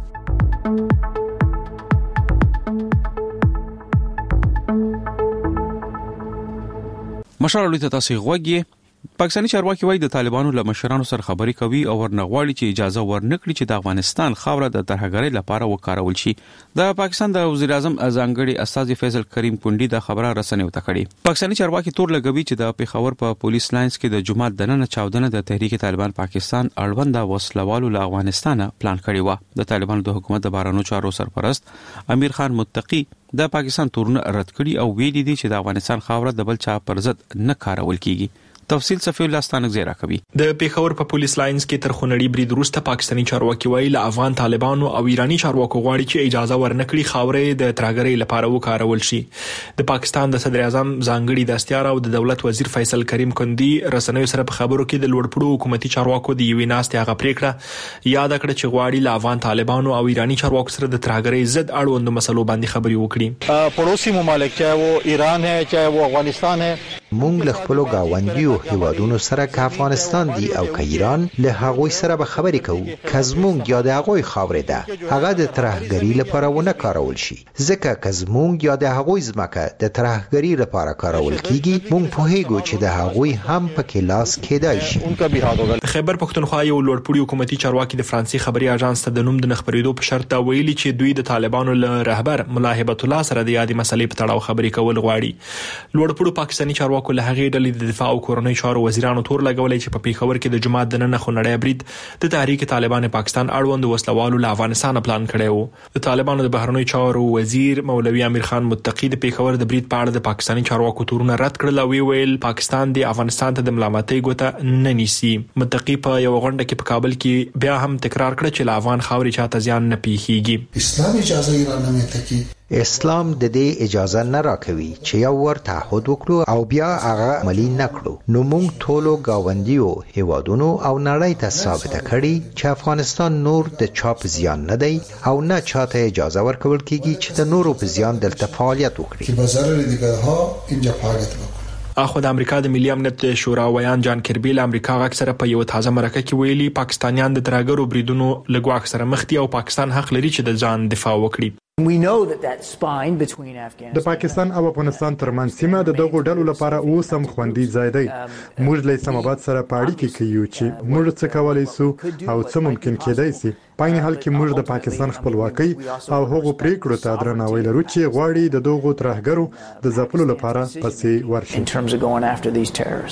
مشال رادیو ته تاسو غوږی. پاکستاني چارواکي وایي د طالبانو له مشرانو سره خبرې کوي او ورنغواړي چې اجازه ورنکړي چې د افغانستان خاوره د ترهګرۍ لپاره وکارول شي. د پاکستان د وزیر اعظم ځانګړي استاذ فیصل کریم کونډي د خبره رسنیو ته کړي. پاکستاني چارواکي تور لګوي چې د پیښور په پولیس لاینز کې د جمعه دننه چاودنه د تحریک طالبان پاکستان اړوند وسلوالو له افغانستان پلان کړی و. د طالبانو د حکومت د بهرنیو چارو سرپرست امیر خان متقی د پاکستان تورونه رد کړي او ویلي دي چې د افغانستان خاوره د بل چا پر ضد نه کارول کیږي. تفصیل صفی الله ستانک زیرا کوي. د پیښور په پولیس لاینز کې تر خونړی برید وروسته پاکستاني چارواکي وایي له افغان طالبانو او ایرانی چارواکو غواړي چې اجازه ورنکړي خاورې د ترهګرۍ لپاره وکارول شي. د پاکستان د صدر اعظم ځانګړي دستیار او د دولت وزیر فیصل کریم کندي رسنیو سره په خبرو کې د لوړپوړو حکومتي چارواکو د یوې ناستې هغه پریکړه یاد کړه چې غواړي له افغان طالبانو او ایرانی چارواکو سره د ترهګرۍ ضد اړوند مسلو باندې خبري وکړي. پړوسی ممالک چاہے وہ ایران ہے چاہے وہ افغانستان ہے مونږ له خپل گاونډیو هیوادونو سره که افغانستان دی او که ایران له هغوی سره به خبرې کوو که زمونږ یا د هغوی خاورې ده هغه د ترهګرۍ لپاره ونه کارول شي ځکه که زمونږ یا د هغوی ځمکه د ترهګرۍ لپاره کارول کیږي مونږ پوهیږو چې د هغوی هم پکې لاس کېدای شي. خیبر پښتونخوا یو لوړپوړي حکومتي چارواکي د فرانسې خبري اژانس ته د نوم د نخبرېدو په شرط ویلي چې دوی د طالبانو له رهبر ملا هبت الله سره د یادې مسلې په تړاو خبرې کول غواړي. لوړپوړو پاکستاني چارواکو له هغې ډلې د دفاع او کورنۍ چارو وزیرانو تور لګولای چې په پیښور کې د جمعه دننه خونړی برید د تحریک طالبان پاکستان اړوند وسلوالو له افغانستان پلان کړی و. د طالبانو د بهرنیو چارو وزیر مولوي امیر خان متقی د پیښور د برید په اړه د پاکستاني چارواکو تورونه رد کړل او ویل پاکستان د افغانستان ته د ملامتۍ ګوته نه نیسي. متقی په یو غونډه کې په کابل کې بیا هم تکرار کړ چې له افغان خاورې چاته زیان نه پیښیږي. اسلام اجازه ایران نه متکی اسلام د دې اجازه نه راکوي چې یو ور تعهد وکړو او بیا هغه عملي نه کړو. نو موږ ټولو گاونډیو هیوادونو او نړۍ ته ثابت کړي چې افغانستان نور د چاپ زیان نه دی او نه چاته اجازه ورکول کیږي چې د نورو په زیان دلته فعالیت وکړي. که بازار دیگرها اینجا فعالیت وکړي. اخو د امریکا د ملي امنیت شورا ویان جان کربي له امریکا غږ سره په یو تازه مرکه کې ویلي پاکستانیان د ترهګرو بریدونو له ګواښ سره مخ دي او پاکستان حق لري چې د ځان دفاع وکړي. د پاکستان او افغانستان ترمنځ سیمه د دغو ډلو لپاره اوس هم خوندي ځای دی. موږ له اسلام آباد سره په اړیکه کې یو چې موږ څه کولی سو او څه ممکن کېدای شي. په این حال کې موږ د پاکستان خپلواکۍ او هغو پریکړو ته درناوی لرو چې غواړي د دغو ترهګرو د ځپلو لپاره پسې ورشي.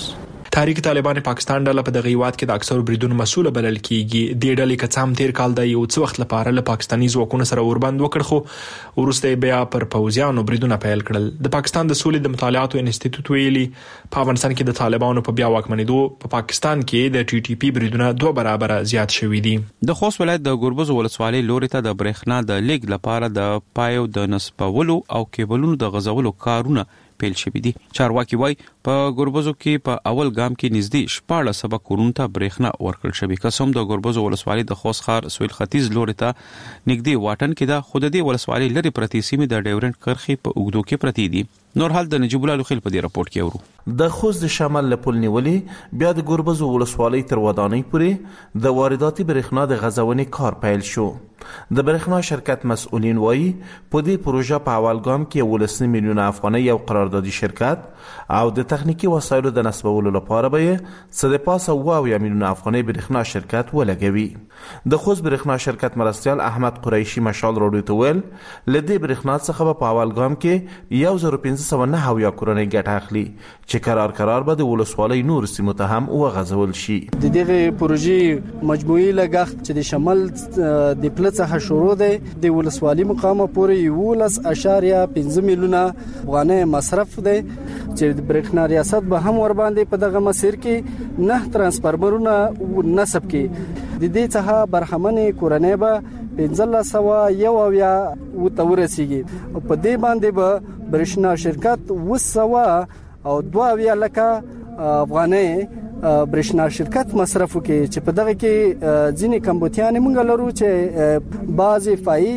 تحریک طالبان پاکستان ډله په دغه هیواد کې د اکثرو بریدونو مسؤل بلل کیږي. د ډلې کڅام تیر کال د یو څو وخت لپاره له پاکستاني ځواکونو سره اوربند وکړ، خو ورسته بیا پر پوځیانو بریدونه پیل کړل. د پاکستان د سولې د مطالعاتو انسټیټیوټ ویلي په افغانستان کې د طالبانو په بیا واکمنېدو په پاکستان کې د ټي ټي پی بریدونه دوه برابر زیات شوي دي. د خوست ولایت د ګوربز ولسوالۍ لوري ته د برېښنا د لیږد لپاره د پایو د نصبولو او کیبلونو د غځولو کارونه پیل شوي دي. چارواکي وایي په ګوربزو کې په اول ګام کې نږدې شپاړس سوه کورونو ته برېښنا ورکړل شوې. قسم د ګوربزو ولسوالۍ د خوست ښار سویل ختیځ لوري ته نږدې واټن کې ده، خو د دې ولسوالۍ لرې پرتې سیمې د ډیورنډ کرښې په اوږدو کې پرتې دي. نور حال د نجیب الله لوخیل په دې راپورټ کې اورو. د خوست د شمال له پل نیولې بیا د ګوربزو ولسوالۍ تر ودانۍ پورې د وارداتي برېښنا د غځونې کار پیل شو. د برېښنا شرکت مسؤلین وایي په دې پروژه په اول ګام کې ولسنی میلیون افغانۍ یو قراردادي شرکت او د تخنیکی وسایلو د نصبولو لپاره به څه د پاسه اوه میلیون افغانۍ برېښنا شرکت ولګوي. د خوست برېښنا شرکت مرستیال احمد قریشي مشال راډیو ته ویل له دې برېښنا څخه په اول ګام کې یو زر پنځه سوه نهه اویا کورنۍ ګټه اخلي چې قرار قرار به د ولسوالۍ نور سیمو ته هم وغځول شي. د دغه پروژې مجموعي لګښت چې د شمال د پل څخه شروع دی د ولسوالۍ مقام پورې یولس اشاریه پنځه میلیونه افغانۍ مصرف دی چې د برېښنا ریاست به هم ور باندې په دغه مسیر کې نه ترانسفارمرونه نصب کړي. د دې څخه برخمنې کورنۍ به پنځه سوه یو اویا ورته ورسیږي او په دې باندې به برېښنا شرکت اوه سوه او دوه اویا لکه افغانۍ برېښنا شرکت مصرف وکړي چې په دغه کې ځینې کمبوتیانې موږ لرو چې بعضې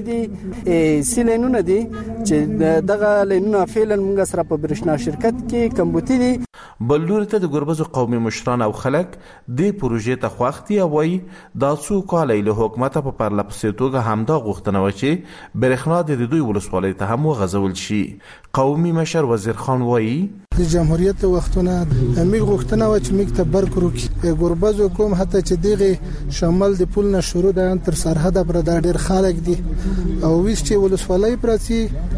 فایدې سیلینونه دي چې دغه لینونه فعلا موږ سره په برېښنا شرکت کې کمبوتي دي. بل لوري ته د ګوربزو قومي مشران او خلک دې پروژې ته خوښ دي او وایي دا څو کاله له حکومته په پرله پسې توګه همدا غوښتنه وه چې برېښنا د دوی ولسوالۍ ته هم وغځول شي. قومي مشر وزیر خان وایي د جمهوریت وختونه موږ غوښتنه و چې موږ ته برکرو کې ګوربزو کوم حتی چې دغه شمال د پول نه شروع ده تر سرحد پر د ډېر خلک دي او ویس چې ولسوالۍ پرسي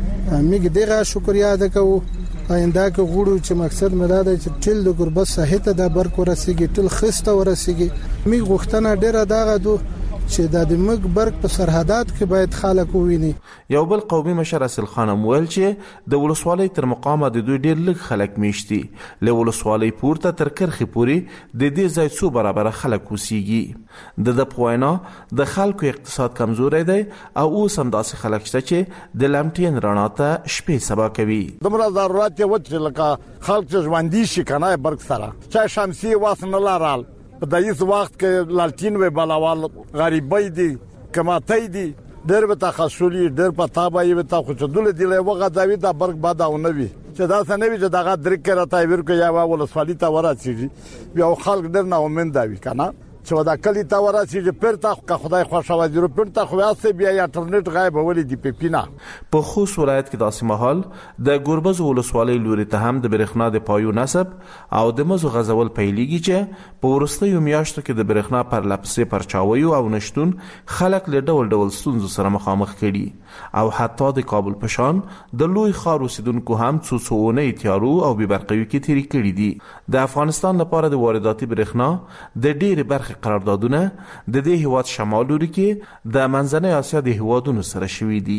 موږ دغه شکریا ادا کوو. آینده کې غوړو چې مقصد مې دا دی چې ټول د ګوربز ساحې ته د برک ورسیږي، ټول خسته ورسیږي. موږ غوښتنه ډېره دغه دو چې د دمک برک په سرحدات کې باید خلک وویني. یو بل قومي مشر اصل خان ویل چې د ولسوالۍ تر مقامه د دوی ډېر لږ خلک میشتي، له ولسوالۍ پورته تر کرخې پورې د دې ځای څو برابر خلک اوسېږي. د د پوینا د خلکو اقتصاد کمزوري دی او اوس هم داسې خلک شته چې د لمټین رڼا ته شپې سبا کوي. دومره ضرورت یې و چې لکه خلک چې ژوندي شي که نه برق سره چا شمسي واس نه لرل په دایس وخت کې لالټین وی بلاوال غریبۍ دي کماتۍ دي ډېر به تخصصي ډېر په تابعي به تا خو چې دله دی له وغه داوی د برق بعد او نوي چې دا څنګه وی چې دغه درک راته ورکو یا ولسوالۍ ته ورسیږي بیا خلک ډېر نه امید دی کنه چې دا کلی تا ورسیږي پرته که خدای خوښه وځي پرته خو واسه بیا انټرنیټ غایب ولې دی پپینا. په خوست ولایت کې داسې مهال د ګوربزو ولسوالۍ لوري ته هم د برېښنا د پایو نصب او د مزو غځول پیلېږي چې په وروستیو میاشتو کې د برېښنا پر لپسې پرچاویو او نشتون خلک له ډول ډول ستونزو سره مخامخ کړي او حتی د کابل په شان د لوی ښار اوسیدونکو هم څو څو اونۍ تیارو او بېبرقیو کې تېرې کړي دي. د افغانستان لپاره د وارداتي برېښنا د ډېرې برخې قراردادونه د دې هیواد شمال لوري کې د منځنۍ اسیا د هیوادونو سره شوي دي.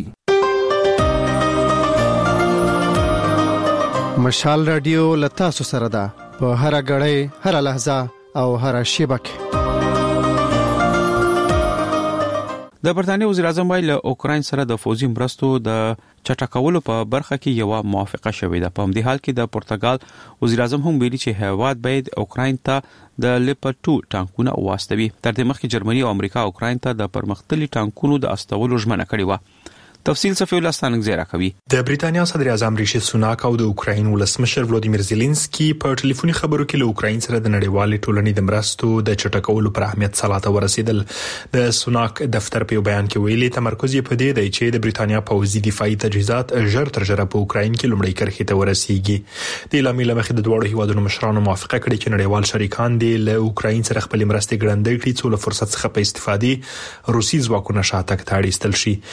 مشال رادیو له تاسو سره ده په هر غړی هر لحظه او هر شیبه کې. د برتانیې وزیر اعظم ویل اوکراین سره د فوزي مرستو د چټکولو په برخه کې یو موافقه شوې ده. په همدې حال کې د پرتګال وزیر اعظم هم ویلي چې هیواد باید اوکراین ته د لیپرډ ټو ټانکونه واستوي. تر دې مخکې جرمني او امریکا اوکراین ته د پرمختللي ټانکونو د استولو ژمنه کړې و. تفصیل صفی الله ستانک زیرا کوي. د بریټانیا صدر اعظم ریشي سوناک او د اوکراین ولسمشر ولادیمیر زيلنسکي په ټلیفوني خبرو کې له اوکراین سره د نړیوالې ټولنې د مرستو د چټکولو پر اهمیت صلاته ورسېدل. د سوناک دفتر په بیان کې ویلي تمرکز یې په دې دی چې د بریټانیا پوځي دفاعي تجهیزات ژر تر ژره په اوکراین کې لومړی کرښې ته ورسیږي. د اعلامیې له مخې د دوه هیوادونو مشرانو موافقه کړې چې نړیوال شریکان دي له اوکراین سره خپل مرستې ګړندۍ کړي څو له فرصت څخه په استفادې روسي ځواکونه شاتګ ته اړ ایستل شي.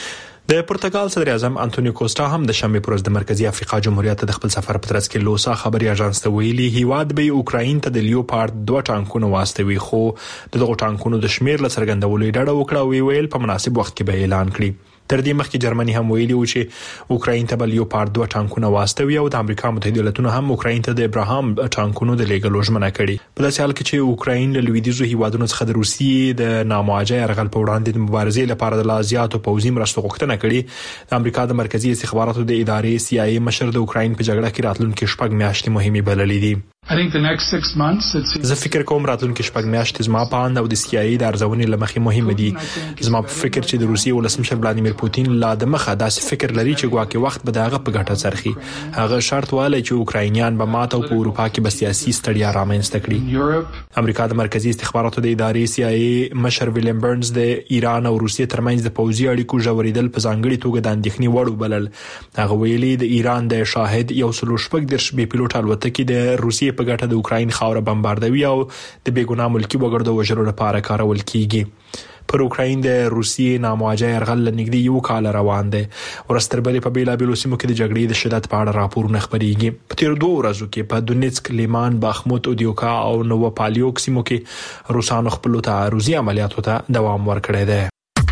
د پرتګال صدر اعظم انټونیو کوسټا هم د شنبه پر ورځ د مرکزی افریقا جمهوریت ته د خپل سفر په ترڅ کې لوسا خبري اژانس ته ویلي هیواد به اوکراین ته د لیوپارد دوه ټانکونو واستوي، خو دغه ټانکونو د شمیر له څرګندولو ډډه وکړه او ویل په مناسب وخت کې به اعلان کړي. تر دې مخکې جرمني هم ویلي و چې اوکراین ته به لیوپارد دوه ټانکونه واستوي او د امریکا متحده ایالاتونو هم اوکراین ته د ابراهام ټانکونو د لیږلو ژمنه کړې. په داسې حال کې چې اوکراین له لویدیځو هیوادونو څخه د روسیې د نامواجه یرغل په وړاندې د مبارزې لپاره د لازیاتو پوځي مرستو غوښتنه کړې. د امریکا د مرکزی استخباراتو د ادارې سی آی ای مشر د اوکراین په جګړه کې راتلونکي شپږ میاشتې مهمې بللې دي. زه فکر کوم راتلونکي شپږ میاشتې زما په اند او د سی آی ای د ارزونې لمخې مهمه دي. زما په فکر چې د روسیې ولسمشر ولادیمیر پوتین لا د مخه داسې فکر لري چې ګواکې وخت به دغه په ګټه څرخي. هغه شرط والی چې اوکراینیان به ماته او په اروپا کې به سیاسي ستړیا رامنځته کړي. امریکا د مرکزی استخباراتو د ادارې سی آی ای مشر ویلیام برنز د ایران او روسیې ترمنځ د پوځي اړیکو ژورېدل په ځانګړي توګه د اندېښنې وړ وبلل. هغه ویلي د ایران د شاهد یو سلو شپږ دېرش بې پیلوټ الوتکې د روسیې په ګټه د اوکراین خاوره بمباردوي او د بیګناه ملکی وګړو وژلو لپاره کارول کیږي. پر اوکراین د روسیې نامواجه یرغل لنګدي یو کال روان دی. ورستربلې په بیلابیلو سیمو کې د جګړې د شدت په اړه راپورونه خپرېږي. په تیر دوه ورځو کې په دونیتسک، لیمان، باخموت، اودیوکا او نووپالیوک سیمو کې روسانو خپل تعرضي عملیاتو ته دوام ورکړی دی.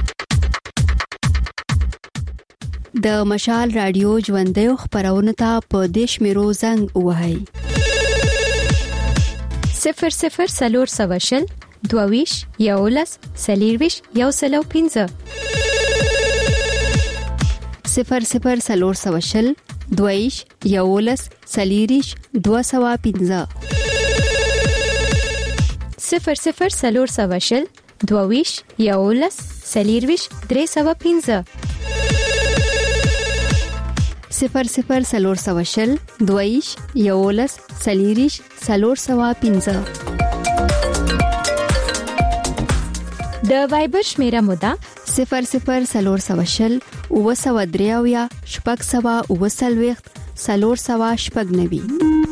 د مشال رادیو ژوندۍ خبرونه ته په دیش میرو زنګ وهاي صفر صفر سلور سواشل دوویش یولس سلیرویش یو سلو پینزه صفر صفر سلور سواشل دوویش یولس سلیریش دو سوا پینزه صفر صفر سلور سواشل دوویش یولس سلیرویش درې سوا پینزه صفر صفر سلور سواشل دویش یولس سلیریش سلور سوا پینزه. د وایبر شمیره مودا صفر صفر سلور سواشل او سوا دریاویا شپږ سوا او سلويخت سلور سوا شپږ نوي.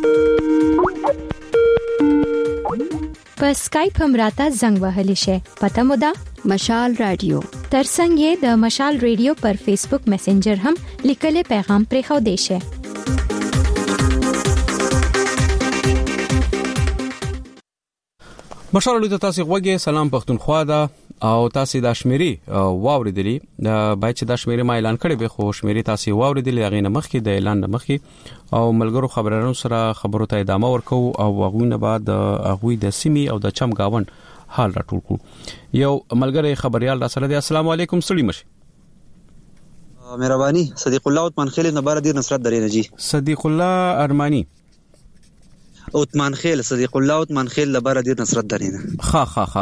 په سکایپ هم راته زنګ وهلی شي. پته مودا مشال رادیو. ترڅنګ یې د مشال رادیو پر فیسبوک میسنجر هم لیکل پیغام پرې خو دی شي. مشال رادیو ته تاسو غوږی سلام پښتونخوا دا او تاسو د شمیري واوریدلی باید چې د شمیري ما اعلان کړی به خو شمیري تاسو واوریدلی هغه نه مخکې د اعلان نه مخکې او ملګرو خبرانو سره خبرو ته ادامه ورکو او هغه نه بعد هغه د سیمي او د چم گاون حال راټول کو. یو ملګری خبريال را سره دی. السلام علیکم سړي مشه. مهرباني صدیق الله عثمان خیل نه بار دیر نصرت درې نه جی. صدیق الله ارمانی عثمان خیل صدیق الله عثمان خیل نه بار دیر نصرت درې نه. خا خا خا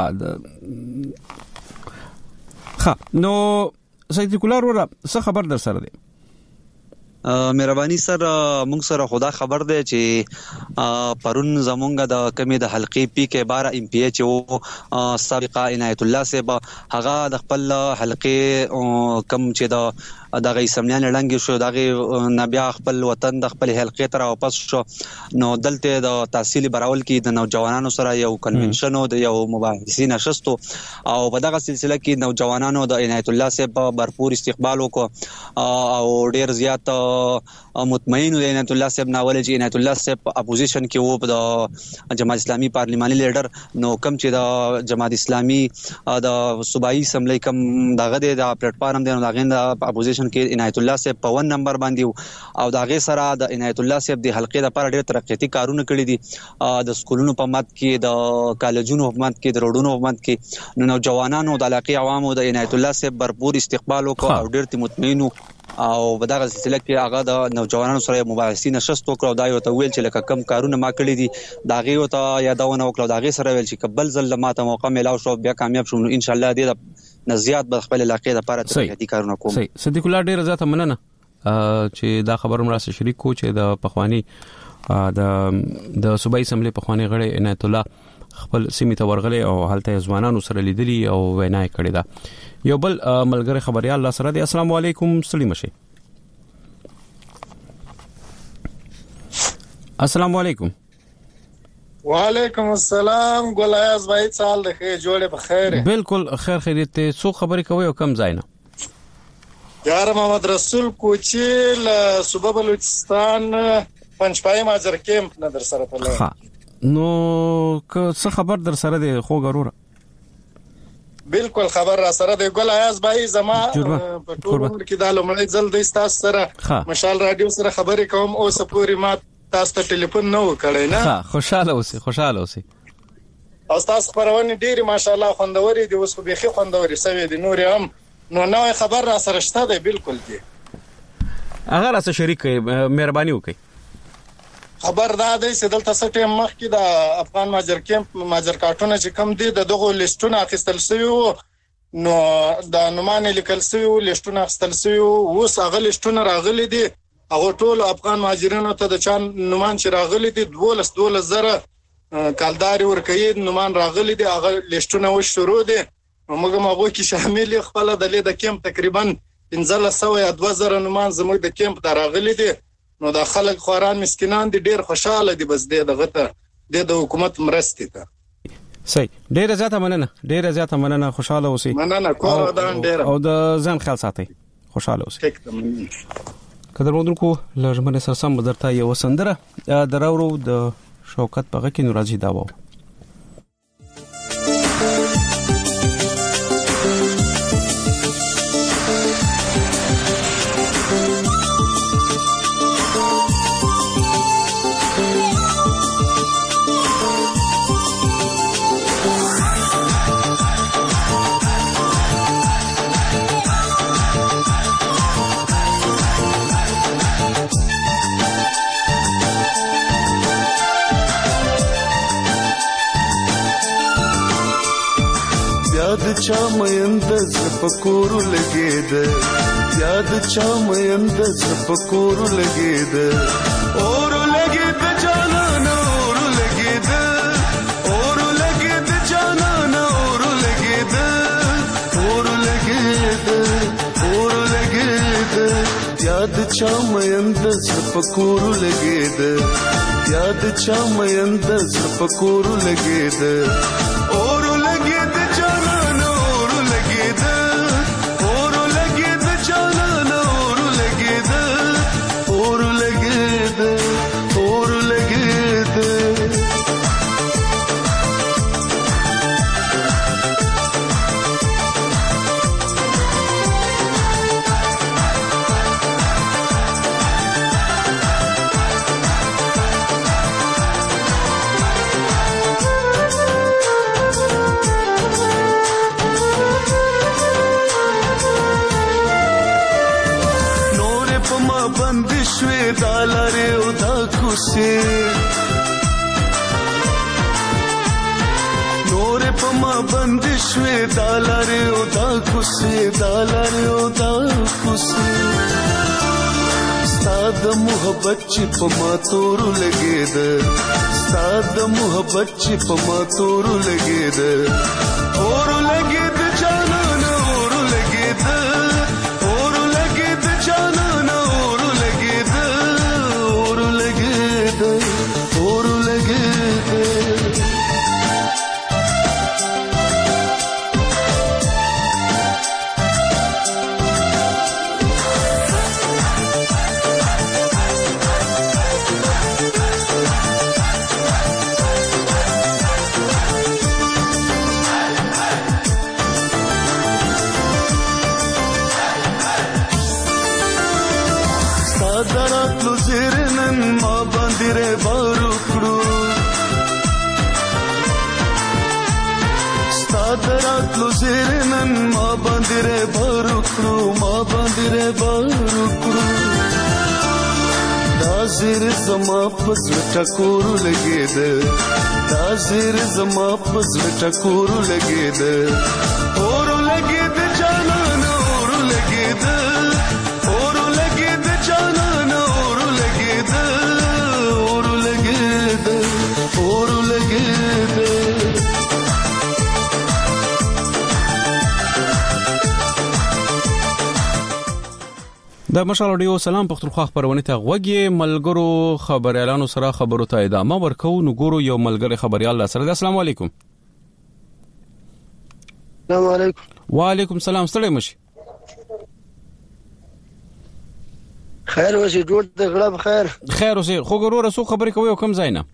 خا نو صدیق الله ورو څه خبر در سره دی؟ مهرباني سر موږ سره خدا خبر دی چې پرون زمونږ د کمی د حلقې پی کې بارہ ام پی ایچ او سابقه عنایت الله صاحب هغه د خپل حلقې کم چې د دغه سمنان لنګ شو دغه نبي خپل وطن د خپل حلقې تر واپس شو. نو دلته د تحصیل براول کې د نوجوانانو سره یو کنونشن او د یو مباحثین نشستو او په دغه سلسله کې نوجوانانو د عنایت الله صاحب برپور استقبال وکړ او ډیر زیات مطمئن دي عنایت الله صاحب ناول چې عنایت الله صاحب اپوزیشن کې وو د جماعت اسلامي پارلیماني لیډر نو کم چې د جماعت اسلامي د صوبایي اسمبلی کم دغه د پلیټ فارم دی نو دغه د اپوزیشن کې عنایت الله صاحب په ون نمبر باندې او دغه سره د عنایت الله صاحب د حلقې لپاره ډېر ترقیتي کارونه کړی دي د سکولونو په مات کې د کالجونو په مات کې د روډونو په مات کې نو نوجوانانو د علاقې عوامو د عنایت الله صاحب برپور استقبال وکړ او ډېر مطمئنو او په دغه سلسله کې هغه د نوجوانانو سره مباحثین نشست وکړو دا یو ته ویل چې لکه کم کارونه ما کړی دي دا غي او ته یادونه وکړو دا غي سره ویل چې قبل ځل ماته موقع ملاو شو بیا کامیاب شوم ان شاء الله دې نزيات به خپل علاقې لپاره ترقیتي کارونه کوم. صحیح صدیق الله ډیر زیاته مننه چې دا خبر مرا سره شریک کو چې د پخوانی د د صوبایي اسمبلی پخوانی غړي عنایت الله خپل سیمه ته ورغلي او حالته ځوانانو سره لیدلي او وینای کړی دا. یو بل ملګری خبريال الله سره دی. السلام علیکم سلیم شه. السلام علیکم. وعلیکم السلام ګل ایاز بھائی سال د خیر جوړه بخیر. بالکل خیر خیریت ته څو خبرې کوي او کم ځای نه. یار محمد رسول کوچی له صوبه بلوچستان پنځپای ماجر کیمپ نه در سره په لاره. ها نو که څه خبر در سره دی خو ګورور؟ بالکل خبر را سره دی ګل ایاز بای زما په ټول عمر کې دا لومړی ځل د تاسو سره مشال رادیو سره خبرې کوم او سپوري ما تاسو ته ټلیفون نه وکړی نه. ها خوشاله اوسې خوشاله اوسې. او تاسو خبرونه ډېری ماشاءالله خوندوري دي، اوس خو بيخي خوندوري سوي دي نور هم نو نوې خبر را سره شته دی. بالکل دی هغه را سره شریک مهرباني وکړئ. خبر دا دی چې دلته څه ټیم مخکې د افغان ماجر کیمپ ماجر کارټونه چې کم دي د دغه لیستونه اخیستل شوی نو د نومان لیکل شوی لیستونه اخیستل شوی اوس هغه لیستونه راغلي دي هغه ټول افغان ماجرینو ته د چان نومان چې راغلي دي دولس دولس زره کالداري ورکوي نومان راغلي دي هغه لیستونه و شروع دي موږ مغو کې شامل خپل د لید کیمپ تقریبا پنځه سوه یا دوه زره نومان زموږ د کیمپ راغلي دي نو د خلک خوران مسکینان دي ډیر خوشاله دي بس دغه ته د حکومت مرستې ته. صحیح ډیر زیاته مننه ډیر زیاته مننه خوشاله اوسئ. مننه کور دان ډیر او د ځان خیال ساتئ خوشاله اوسئ. قدر مندونکو لږمنه سرسم بدرته یو سندره دراورو د شوکت پغه کې نورازي داوو. یاد چا مېند زپکور لګید یاد چا مېند زپکور لګید اور لګید جانان اور لګید اور لګید جانان اور لګید اور لګید اور لګید یاد چا مېند زپکور لګید یاد چا مېند زپکور لګید اور لګید جانان اور لګید اور لګید جانان اور لګید اور لګید اور لګید بندشوی دالاره او دا کوسه نور پما بندشوی دالاره او دا کوسه دالاره او دا کوسه ستاد محبت چې پما تور لګید ستاد محبت چې پما تور لګید اور لګید جانان اور لګید اور لګید جانان اور لګید اور لګید اور لګید دراتلو زیرنن ما باندې ر بارو کړو ستادراتلو زیرنن ما باندې ر بارو کړو ما باندې ر بارو کړو دا زیر زما پس ټکور لګید دا زیر زما پس ټکور لګید اور لګید جانان اور لګید اور لګید جانان اور لګید اور لګید اور لګید د مشال اډیو سلام پختونخوا خبرونه ته غوږی ملګرو خبريالانو سره خبرو ته ادامه ورکو نو ګورو یو ملګری خبريال سره السلام علیکم. السلام علیکم. وعلیکم السلام ستړي مشي. خیر وشي جوړ د غړب خیر خیر اوسه خو ګورو رسو خبرې کوي کوم ځای نه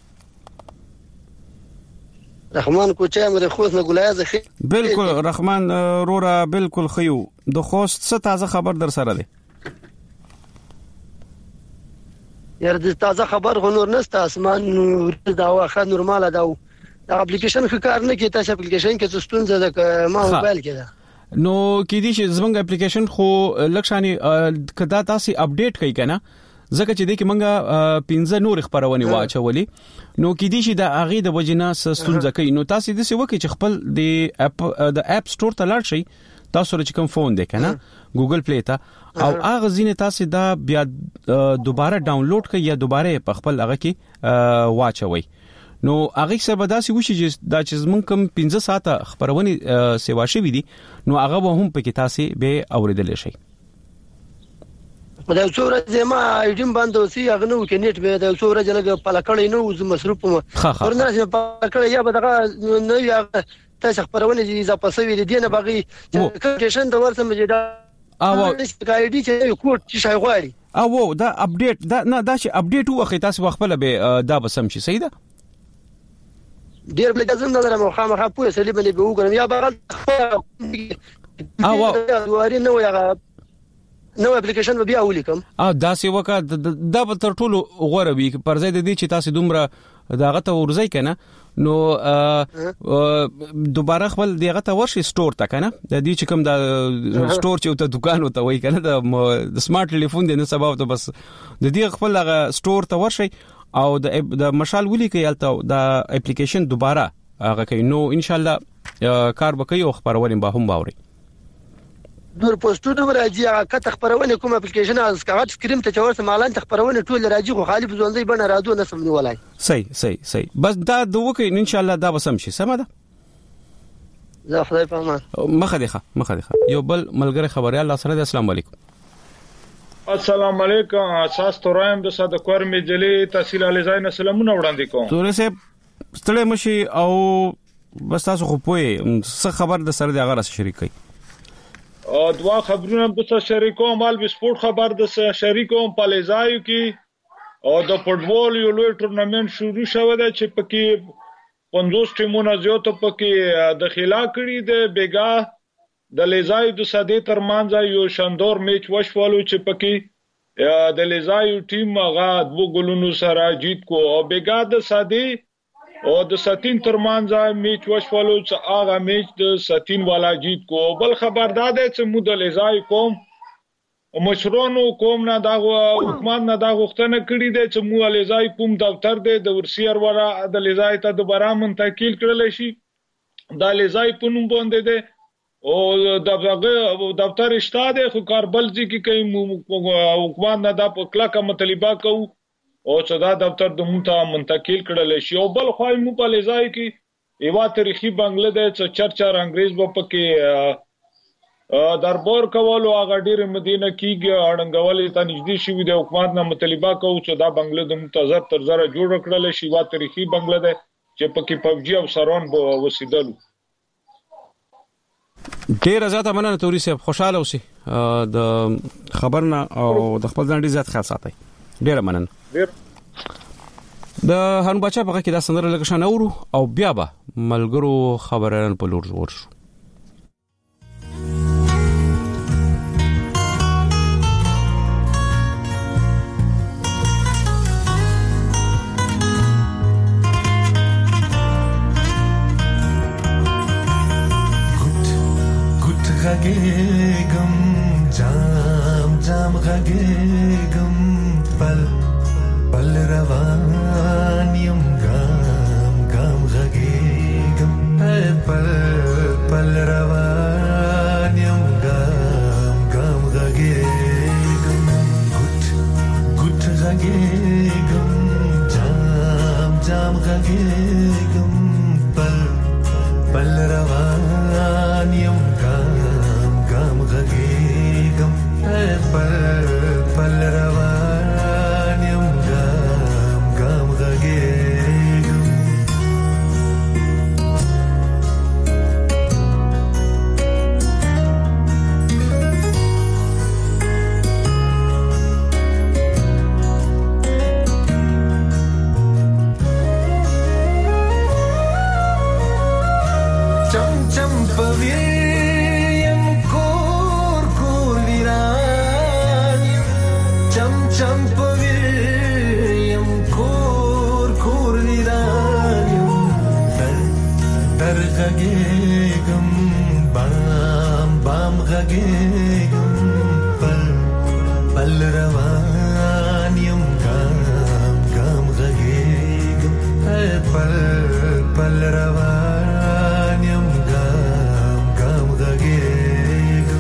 رحمان کوچا مې خوښ نه ګلایز خي بالکل رحمان رورا بالکل خيو د خوست څه تازه خبر در سره دی یار د تازه خبر غنور نسته اسمان دا واخه نورماله دا دا اپلیکیشن خو کار نه کوي تاسو اپلیکیشن کې څه ستونزه ده ما موبایل کې ده نو کې دي چې زمونږ اپلیکیشن خو لکشاني کدا تاسو اپډیټ کوي کنه ځکه چې د کې منګه پنځه نور خبرونه واچولې نو کې دي چې د اغه د وجنا ستونزه کوي نو تاسو د څه وکي چې خپل د اپ د اپ سٹور ته لاړ شئ تاسو چې کوم فون دی کنه ګوګل پلی ته او اغه زینه تاسو دا بیا دوباره ډاونلوډ کړئ یا دوباره په خپل هغه کې واچوي نو هغه سره به داسې وشي چې دا چې زمونږ کوم پنځه ساعته خبرونه سیوا شوي دي نو هغه به هم پکې تاسو به اوریدل شي دا څو ورځې ما ایډیم باندې اوسې هغه نو کې نیټ به دا څو ورځې لګ پلکړې نو زما مصروف ما ورنه چې پلکړې یا به دغه نو یا تاسو خبرونه چې اضافه شوي دي نه باغی کمپټیشن د ورسره مجدا او کایډي چې کوټ چې شای غواړي او دا اپډیټ دا نه دا چې اپډیټ وخت تاسو خپل به دا بسم شي صحیح ده ډیر بل لازم نه لرم خامخا پوهه سلی باندې به وګورم یا بغل او واري نو یا نو اپلیکیشن بیا ولیکم ا دا سی وکا دا به تر ټولو غوړه وي پر ځای د دې چې تاسو دومره داغه ته ورځي کنه نو دوباره خپل دغه ته ورشي سٹور ته کنه د دې چې کوم د سٹور چې ته دکان وته وای کنه د سمارټ ټلیفون د نه سبب ته بس د دې خپل هغه سٹور ته ورشي او د مشال ولي کې یالته د اپلیکیشن دوباره هغه کوي نو ان شاء الله کار وکي او خبرونه به هم باوري نور پوسټونه راځي هغه کته خبرونه کوم اپلیکیشن از کاغذ سکرین ته چورته مالان ته خبرونه ټول راځي خو خالي ځوندې بنه رادو نسم نیولای صحیح صحیح صحیح بس دا دوه ان شاء الله دا بسم شي سم ده زه خدای په امان مخدخه مخدخه یو بل ملګری خبري الله سره السلام علیکم السلام علیکم اساس تورایم د صد کور مجلې تحصیل علی زاین سلامونه وړاندې کوم تورې سه ستړي مشي او بس تاسو خو پوي څه خبر د سره د هغه سره شریک کړئ او دوا خبرونه د شریکو مال به سپورت خبر د شریکو په لیزایو کې او د فوټبال یو لوی ټورنمنت شروع شوه د چې پکې پنځوس ټیمونه زیات پکې داخله کړي د بیګا د لیزایو د ساده ترمنځ یو شاندار میچ وشولو چې پکې د لیزایو ټیم هغه دوه ګولونو سره جیت کو او بیګا د ساده او د ساتین ترمنځ میچ وشولو چې هغه میچ د ساتین والا جیت کو بل خبردار ده چې مو د لیزای کوم مشرونو کوم نه دا حکومت نه دا غوښتنه کړې ده چې مو لیزای کوم دفتر ده د ورسیر ورا د لیزای ته د برامن تکیل کړل شي دا لیزای پونم باندې ده او د دفتر شته خو کاربل ځي کې کوي حکومت نه دا په کلکه مطالبه کوي او چې دا دفتر د مونته منتقل کړل شي او بل خو مو په لزای کې ایوا تاریخي بنگله ده چې چرچر انګريز په پکې دربار کولو هغه ډیر مدینه کېږي اړنګولې ته نږدې شي د حکومت نه مطالبه کوي چې دا بنگله د منتظر تر زره جوړ کړل شي وا تاریخي بنگله ده چې پکې پبجي او سرون به وسیدل ډیر زیاته مننه توري صاحب خوشاله اوسئ د خبرنا او د خپل ځان ډیر زیات خیال ساتئ ډیر مننه د هن بچا په کې دا سندره لکه شان اورو او بیا به ملګرو خبرونه په لور ورشو ګټ غږېږم جام جام غږېږم پل پل روان یم ګام ګام غږېږم پل پل روان یم ګام ګام غږېږم ګټ ګټ غږېږم جام جام غږېږم پل پل روان یم ګام ګام غږېږم پل پل روان یم ګام ګام غږېږم چمپویم کور کور ویرانیم در در غږېږم بام بام غږېږم پل پل روانیم ګام ګام غږېږم پل پل روانیم ګام ګام غږېږم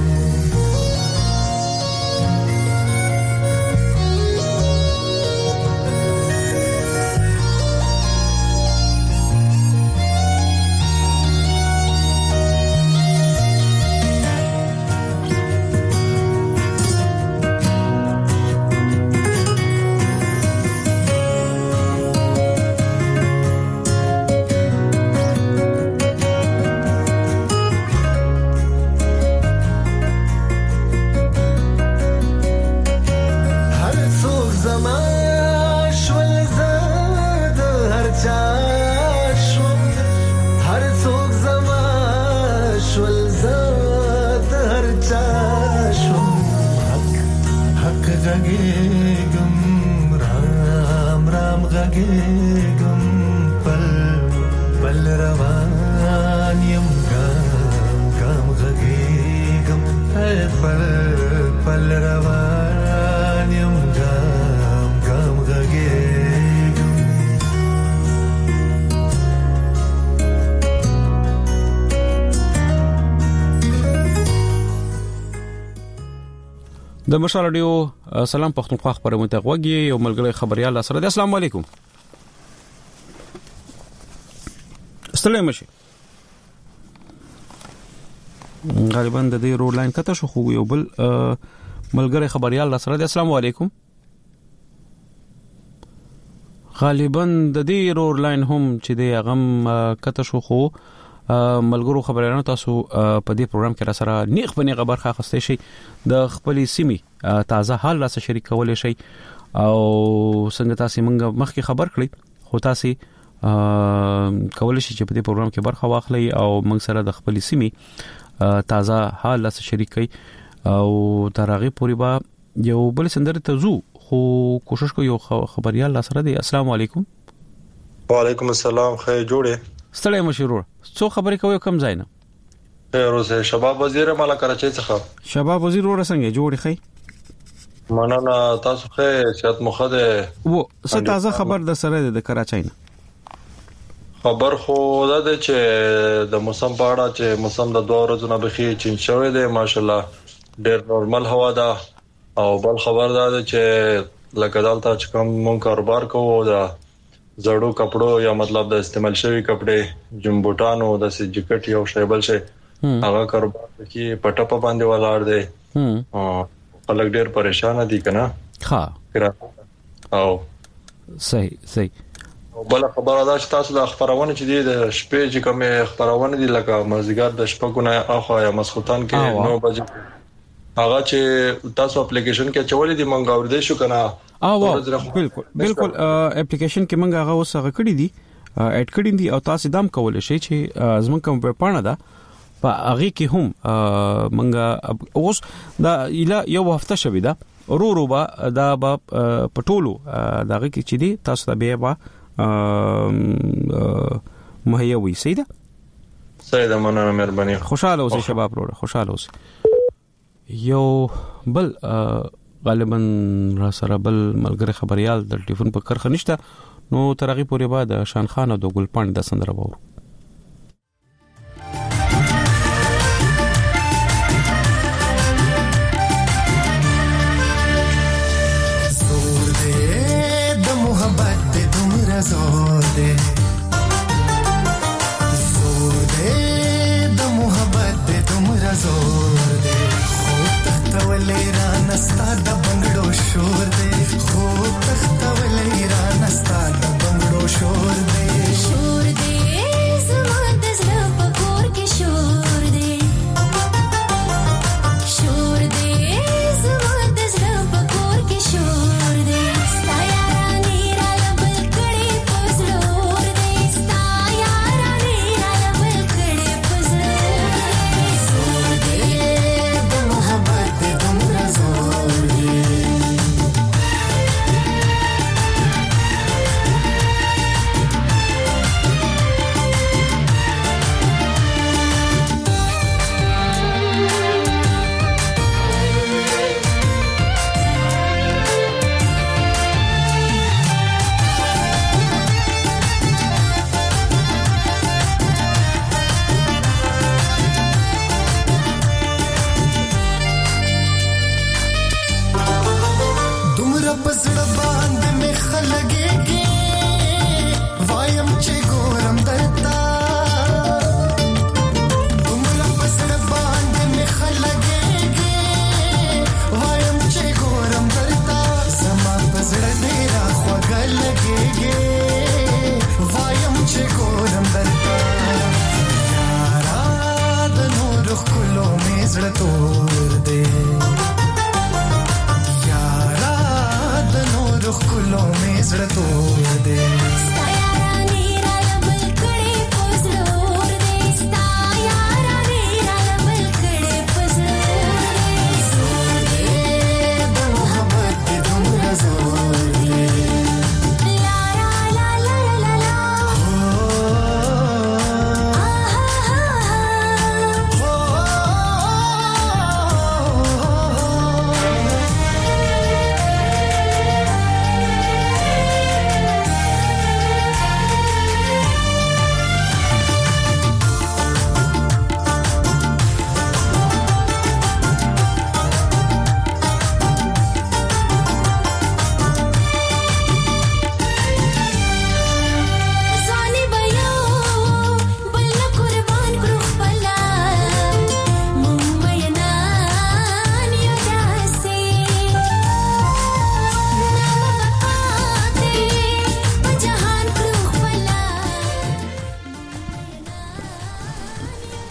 د مشال رادیو سلام پښتونخوا خبرونه ته غوږی یو ملګری خبريال سره د السلام علیکم السلام مشي غالبا د دې روډ لاین کته شو خو یو بل ملګری خبريال سره د السلام علیکم غالبا د دې روډ لاین هم چې د غم کته شو خو ملګرو خبرانو تاسو په دې پروګرام کې را سره نیغ په نیغه برخه اخیستئ شي د خپلې سیمې تازه حال را سره شریک کولای شي او څنګه تاسو موږ مخکې خبر کړی خو تاسو کولای شي چې په دې پروګرام کې برخه واخلئ او موږ سره د خپلې سیمې تازه حال را سره شریک کړئ او ترغه پوری با یو بل سندره ته زو خو کوشش کو یو خبريال را سره دی السلام علیکم وعلیکم السلام خیر جوړه ستړی مشرور څو خبرې کوي کم ځای نه خیر اوسه شباب وزیر مالا کراچۍ څخه شباب وزیر ور څنګه جوړی خی مننه تاسو خیر صحت مخده وو څه تازه خبر د سره د کراچۍ نه خبر خو دا ده چې د موسم په اړه چې موسم د دوه ورځې نه بخي چین شوی دی ماشالله ډېر نورمال هوا ده او بل خبر دا ده چې لکه دالته چې کوم مونږ کاروبار کوو دا زړو کپړو یا مطلب د استعمال شوی کپڑے جمبوټانو د سې جکټ یو شیبل شي هغه کاروبار کې پټه په باندې ولاړ دی او خلک ډېر پریشان دي کنه ها او صحیح صحیح بل خبره دا چې تاسو د خبرونه چې دي د شپې چې کومه خبرونه دي لکه مازیګر د شپګونه اخو یا مسخوتان کې نو بجې هغه چې تاسو اپلیکیشن کې چولې دي مونږ اوردې شو کنه او بالکل بالکل اپلیکیشن کې مونږ هغه وسغه کړی دي اډ کړی دي او تاسو دام کولای شئ چې زمون کوم په پاڼه ده په هغه کې هم مونږ اوس دا یو هفته شوی دا رو رو با دا با پټولو دغه کې چې دي تاسو ته به با مهیا وي سیده سیده مننه مهرباني خوشاله اوسئ شباب وروره خوشاله اوسئ یو بل غالبا را سره بل ملګری خبريال د ټلیفون په کرخه نشته نو ترغه پورې بعد شان خان او د ګل پاند د سندره وورو زور دې د محبت د دومره زور دې زور دې د محبت د دومره زور دې تختولې را نستا د بنگړو شور دې خو تختولې را نستا د بنگړو شور دې شور دې زما د زړه په کور کې شور دې شور دې زما د زړه په کور کې شور دې ستا یارانې را لبل کړې پزړور دې ستا یارانې را لبل کړې پزړور دې زور دې د محبت دومره زور دې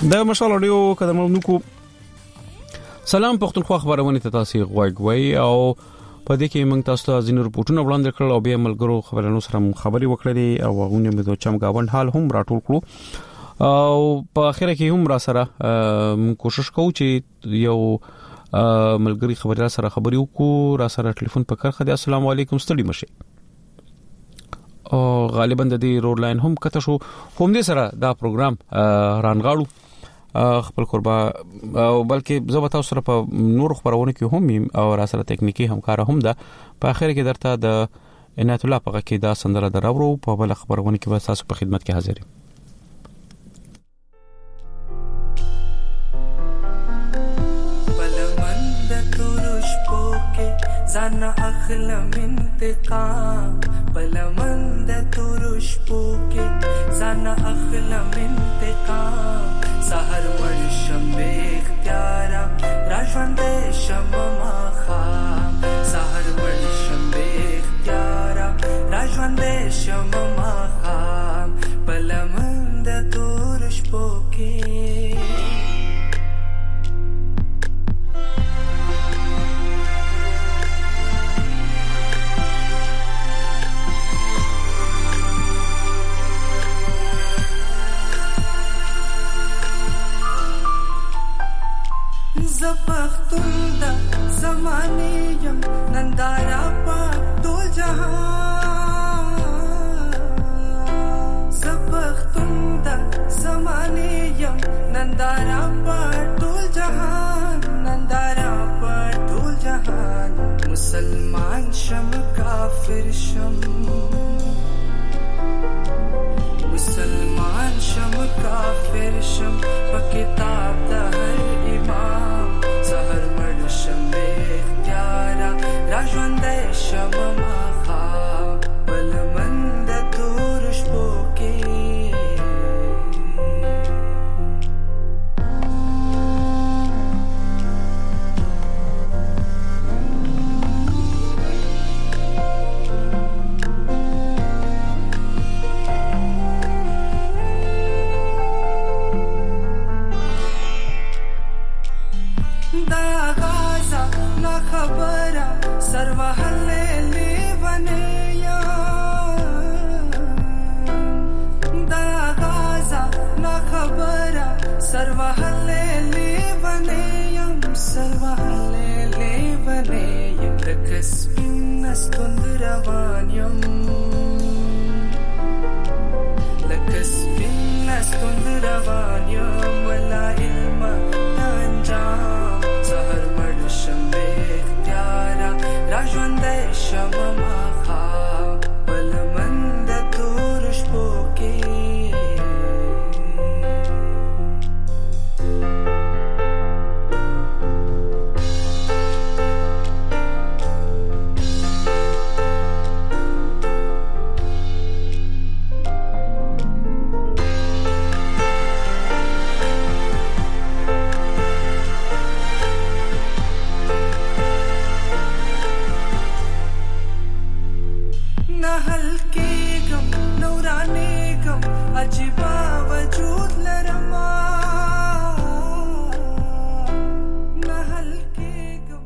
د مشال اډیو قدمونو نکو سلام پښتونخوا خبرونه ته تاسو غوږوي او په دې کې موږ تاسو ته ځینې رپورټونه وړاندې کړل او بیا ملګرو خبرونو سره خبري وکړې او غوونه مې د چمګاوند حال هم راټول کړو او په اخر کې هم را سره کوشش کوو چې یو ملګری خبري سره خبري وکړو را سره ټلیفون په کرخه دي السلام علیکم ستړي مشه او غالبا د دې روډ لاین هم کته شو هم دې سره دا پروګرام رانغاړو خپل قربا او بلکې زه به تاسو سره په نور خبرونه کې هم او را سره ټکنیکی همکار هم ده په اخر کې درته د عنایت الله په کې دا سندره دراورو په بل خبرونه کې به تاسو په خدمت کې حاضر یم بلمند تورش پوکې ځان اخلم انتقام بلمند تورش پوکې ځان اخلم انتقام سحر ورشم به اختیارا راژوند شم مخام سحر ورشم به اختیارا راژوند شم مخام بلمند تورش پوکې زپختون دا زمانه یم نندارا پا ټول جهان زپختون دا زمانه یم نندارا پا ټول جهان نندارا پا ټول جهان مسلمان شم کافر شم مسلمان شم کافر شم په کتاب د هر امام راژوند شم مخام بلمند تورش پوکې دا غازا نا خبره سروحله لیونه یا دا غازا نا خبره سروحله لیونه یم سروحله لیونه یم لکه سپین استوند روان یم لکه سپین استوند روان یم ولا